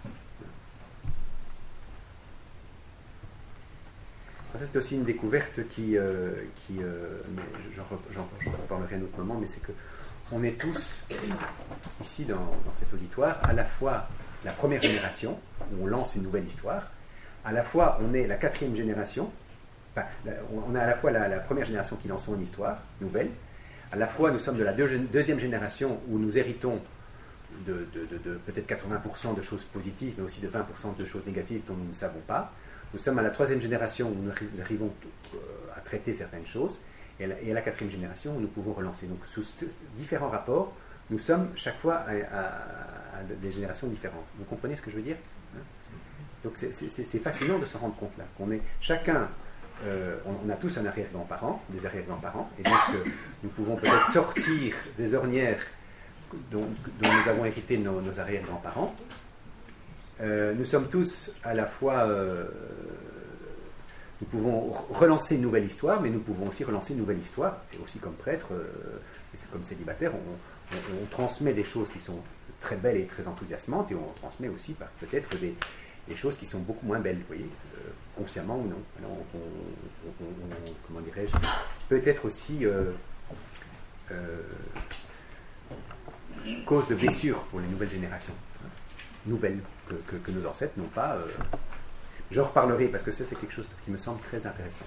Ça, c'est aussi une découverte qui, euh, qui euh, j'en, j'en, j'en reparlerai à un autre moment, mais c'est que on est tous, ici dans, dans cet auditoire, à la fois la première génération, où on lance une nouvelle histoire, à la fois on est la quatrième génération, enfin, on a à la fois la, la première génération qui lance une histoire nouvelle, à la fois nous sommes de la deux, deuxième génération où nous héritons de, de, de, de peut-être quatre-vingts pour cent de choses positives, mais aussi de vingt pour cent de choses négatives dont nous ne savons pas. Nous sommes à la troisième génération où nous arrivons à traiter certaines choses, et à la, et à la quatrième génération où nous pouvons relancer. Donc, sous ces différents rapports, nous sommes chaque fois à, à, à des générations différentes. Vous comprenez ce que je veux dire? Donc c'est, c'est, c'est fascinant de se rendre compte là, qu'on est chacun, euh, on, on a tous un arrière-grand-parent, des arrière-grands-parents, et donc euh, nous pouvons peut-être sortir des ornières dont, dont nous avons hérité nos, nos arrière-grands-parents. Euh, nous sommes tous à la fois, euh, nous pouvons relancer une nouvelle histoire, mais nous pouvons aussi relancer une nouvelle histoire, et aussi comme prêtre, euh, et comme célibataire, on, on, on transmet des choses qui sont très belles et très enthousiasmantes, et on transmet aussi par peut-être des des choses qui sont beaucoup moins belles, vous voyez, euh, consciemment ou non. Alors, on, on, on, on, comment dirais-je, peut-être aussi euh, euh, cause de blessure pour les nouvelles générations, hein, nouvelles, que, que, que nos ancêtres n'ont pas. Euh, J'en reparlerai, parce que ça, c'est quelque chose qui me semble très intéressant.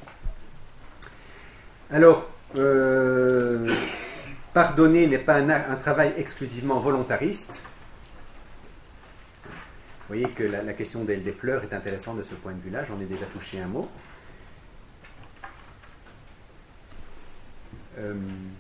Alors, euh, pardonner n'est pas un, un travail exclusivement volontariste. Vous voyez que la, la question des, des pleurs est intéressante de ce point de vue-là. J'en ai déjà touché un mot. Euh,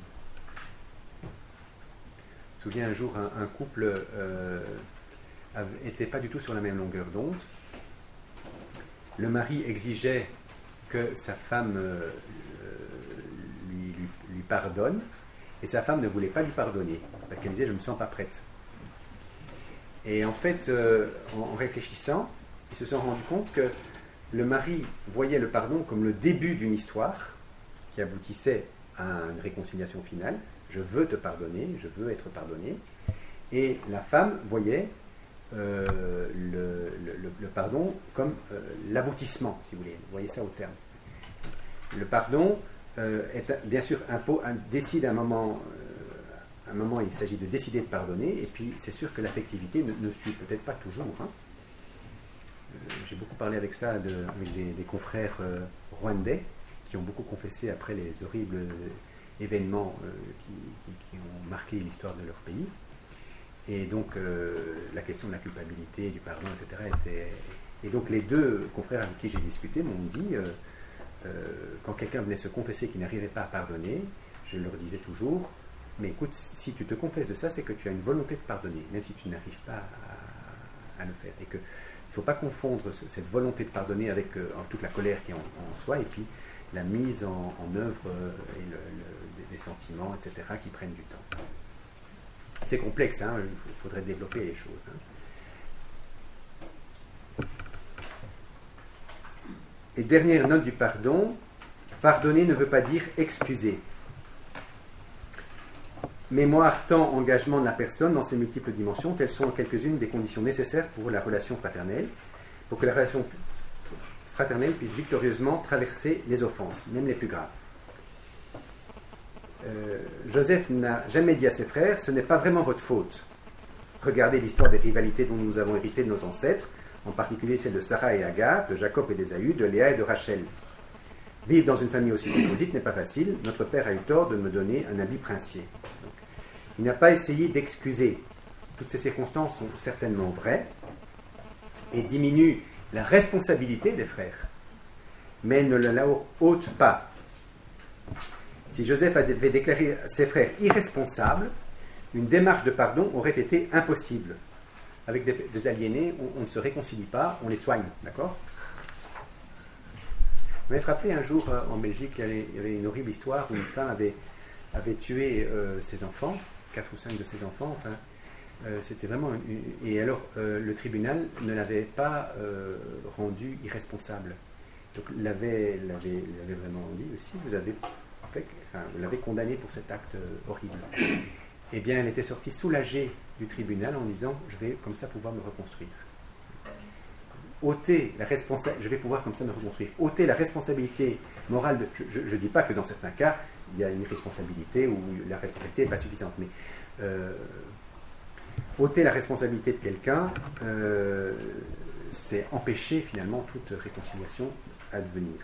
je me souviens un jour, un, un couple n'était euh, pas du tout sur la même longueur d'onde. Le mari exigeait que sa femme euh, lui, lui, lui pardonne, et sa femme ne voulait pas lui pardonner, parce qu'elle disait « je ne me sens pas prête ». Et en fait, euh, en réfléchissant, ils se sont rendus compte que le mari voyait le pardon comme le début d'une histoire qui aboutissait à une réconciliation finale. Je veux te pardonner, je veux être pardonné. Et la femme voyait euh, le, le, le pardon comme euh, l'aboutissement, si vous voulez. Vous voyez ça au terme. Le pardon euh, est bien sûr un, un, décide à un moment... À un moment, il s'agit de décider de pardonner, et puis c'est sûr que l'affectivité ne, ne suit peut-être pas toujours. Hein. Euh, j'ai beaucoup parlé avec ça de, avec des, des confrères euh, rwandais qui ont beaucoup confessé après les horribles événements euh, qui, qui, qui ont marqué l'histoire de leur pays. Et donc euh, la question de la culpabilité, du pardon, et cetera était... Et donc les deux confrères avec qui j'ai discuté m'ont dit, euh, euh, quand quelqu'un venait se confesser qu'il n'arrivait pas à pardonner, je leur disais toujours... Mais écoute, si tu te confesses de ça, c'est que tu as une volonté de pardonner, même si tu n'arrives pas à, à le faire. Et qu'il ne faut pas confondre ce, cette volonté de pardonner avec euh, toute la colère qui est en, en soi, et puis la mise en, en œuvre euh, et le, le, des sentiments, et cetera, qui prennent du temps. C'est complexe, hein, il faudrait développer les choses. Hein. Et dernière note du pardon, pardonner ne veut pas dire excuser. Mémoire, temps, engagement de la personne dans ses multiples dimensions, telles sont quelques-unes des conditions nécessaires pour la relation fraternelle, pour que la relation fraternelle puisse victorieusement traverser les offenses, même les plus graves. Euh, Joseph n'a jamais dit à ses frères, ce n'est pas vraiment votre faute. Regardez l'histoire des rivalités dont nous avons hérité de nos ancêtres, en particulier celle de Sarah et Agar, de Jacob et d'Ésaü, de Léa et de Rachel. Vivre dans une famille aussi composite n'est pas facile. Notre père a eu tort de me donner un habit princier. Donc, il n'a pas essayé d'excuser. Toutes ces circonstances sont certainement vraies et diminuent la responsabilité des frères, mais elles ne la ôtent pas. Si Joseph avait déclaré ses frères irresponsables, une démarche de pardon aurait été impossible. Avec des, des aliénés, on, on ne se réconcilie pas, on les soigne, d'accord ? On m'avait frappé un jour euh, en Belgique, il y avait une horrible histoire où une femme avait, avait tué euh, ses enfants, quatre ou cinq de ses enfants, enfin, euh, c'était vraiment... Une, et alors, euh, le tribunal ne l'avait pas euh, rendu irresponsable. Donc, l'avait, l'avait, l'avait vraiment dit aussi, vous avez, fait, enfin, vous l'avez condamné pour cet acte euh, horrible. Eh bien, elle était sortie soulagée du tribunal en disant, je vais comme ça pouvoir me reconstruire. Ôter la responsabilité, je vais pouvoir comme ça me reconstruire. Ôter la responsabilité morale, de, je ne dis pas que dans certains cas, il y a une responsabilité où la responsabilité n'est pas suffisante, mais euh, ôter la responsabilité de quelqu'un, euh, c'est empêcher finalement toute réconciliation à devenir.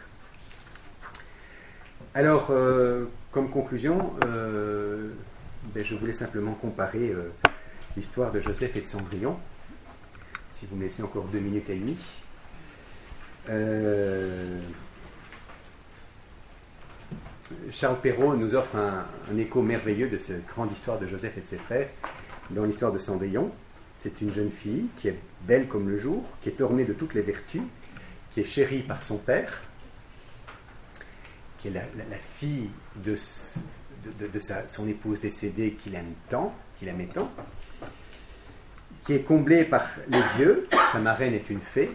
Alors, euh, comme conclusion, euh, ben, je voulais simplement comparer euh, l'histoire de Joseph et de Cendrillon. Si vous me laissez encore deux minutes et demie. Euh, Charles Perrault nous offre un, un écho merveilleux de cette grande histoire de Joseph et de ses frères dans l'histoire de Cendrillon. C'est une jeune fille qui est belle comme le jour, qui est ornée de toutes les vertus, qui est chérie par son père, qui est la, la, la fille de, de, de, de sa, son épouse décédée qu'il aime tant, qu'il aimait tant, qui est comblée par les dieux, sa marraine est une fée,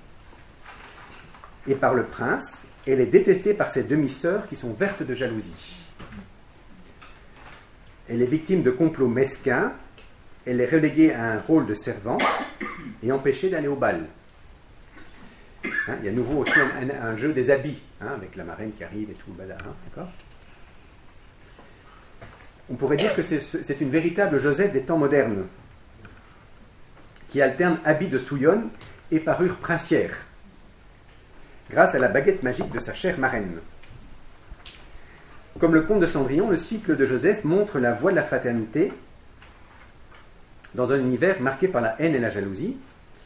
et par le prince. Elle est détestée par ses demi-sœurs qui sont vertes de jalousie. Elle est victime de complots mesquins. Elle est reléguée à un rôle de servante et empêchée d'aller au bal. Hein, il y a à nouveau aussi un, un, un jeu des habits, hein, avec la marraine qui arrive et tout le bazar. Hein, d'accord ? On pourrait dire que c'est, c'est une véritable Josette des temps modernes, qui alterne habits de souillonne et parure princière, grâce à la baguette magique de sa chère marraine. Comme le conte de Cendrillon, le cycle de Joseph montre la voie de la fraternité dans un univers marqué par la haine et la jalousie,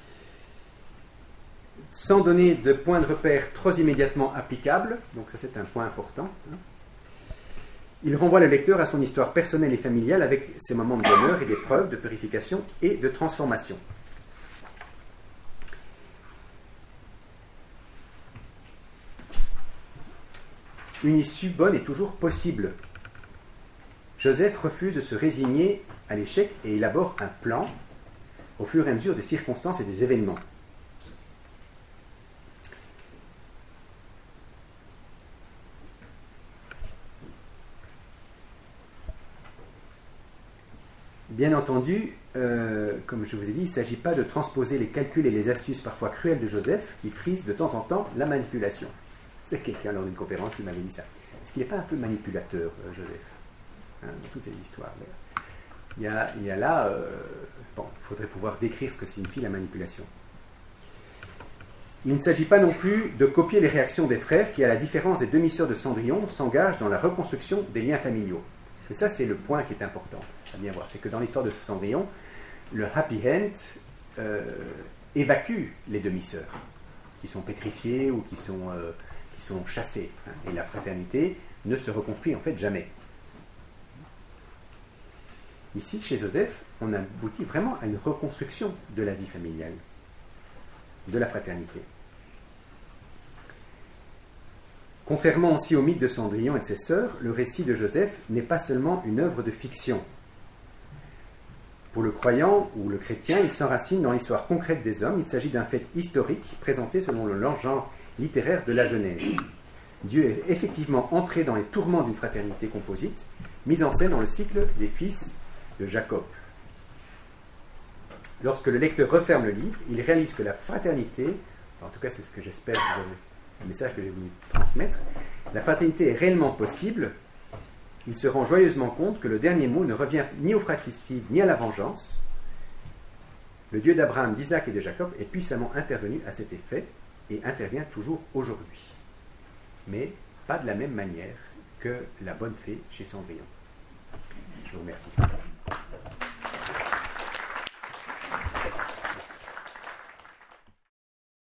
sans donner de point de repère trop immédiatement applicable, donc ça c'est un point important. Il renvoie le lecteur à son histoire personnelle et familiale avec ses moments de bonheur et d'épreuve, de purification et de transformation. Une issue bonne est toujours possible. Joseph refuse de se résigner à l'échec et élabore un plan au fur et à mesure des circonstances et des événements. Bien entendu, euh, comme je vous ai dit, il ne s'agit pas de transposer les calculs et les astuces parfois cruelles de Joseph qui frisent de temps en temps la manipulation. C'est quelqu'un lors d'une conférence qui m'avait dit ça. Est-ce qu'il n'est pas un peu manipulateur, euh, Joseph, hein, dans toutes ces histoires? Il y a, il y a là, euh, bon, il faudrait pouvoir décrire ce que signifie la manipulation. Il ne s'agit pas non plus de copier les réactions des frères qui, à la différence des demi-sœurs de Cendrillon, s'engagent dans la reconstruction des liens familiaux. Et ça, c'est le point qui est important à bien voir. C'est que dans l'histoire de Cendrillon, le happy end euh, évacue les demi-sœurs qui sont pétrifiées ou qui sont... Euh, sont chassés, hein, et la fraternité ne se reconstruit en fait jamais. Ici, chez Joseph, on aboutit vraiment à une reconstruction de la vie familiale, de la fraternité. Contrairement aussi au mythe de Cendrillon et de ses sœurs, le récit de Joseph n'est pas seulement une œuvre de fiction. Pour le croyant ou le chrétien, il s'enracine dans l'histoire concrète des hommes. Il s'agit d'un fait historique présenté selon le genre littéraire de la Genèse. Dieu est effectivement entré dans les tourments d'une fraternité composite, mise en scène dans le cycle des fils de Jacob. Lorsque le lecteur referme le livre, il réalise que la fraternité, en tout cas c'est ce que j'espère, vous avez le message que j'ai voulu transmettre, la fraternité est réellement possible. Il se rend joyeusement compte que le dernier mot ne revient ni au fratricide ni à la vengeance. Le Dieu d'Abraham, d'Isaac et de Jacob est puissamment intervenu à cet effet et intervient toujours aujourd'hui. Mais pas de la même manière que la bonne fée chez Cendrillon. Je vous remercie.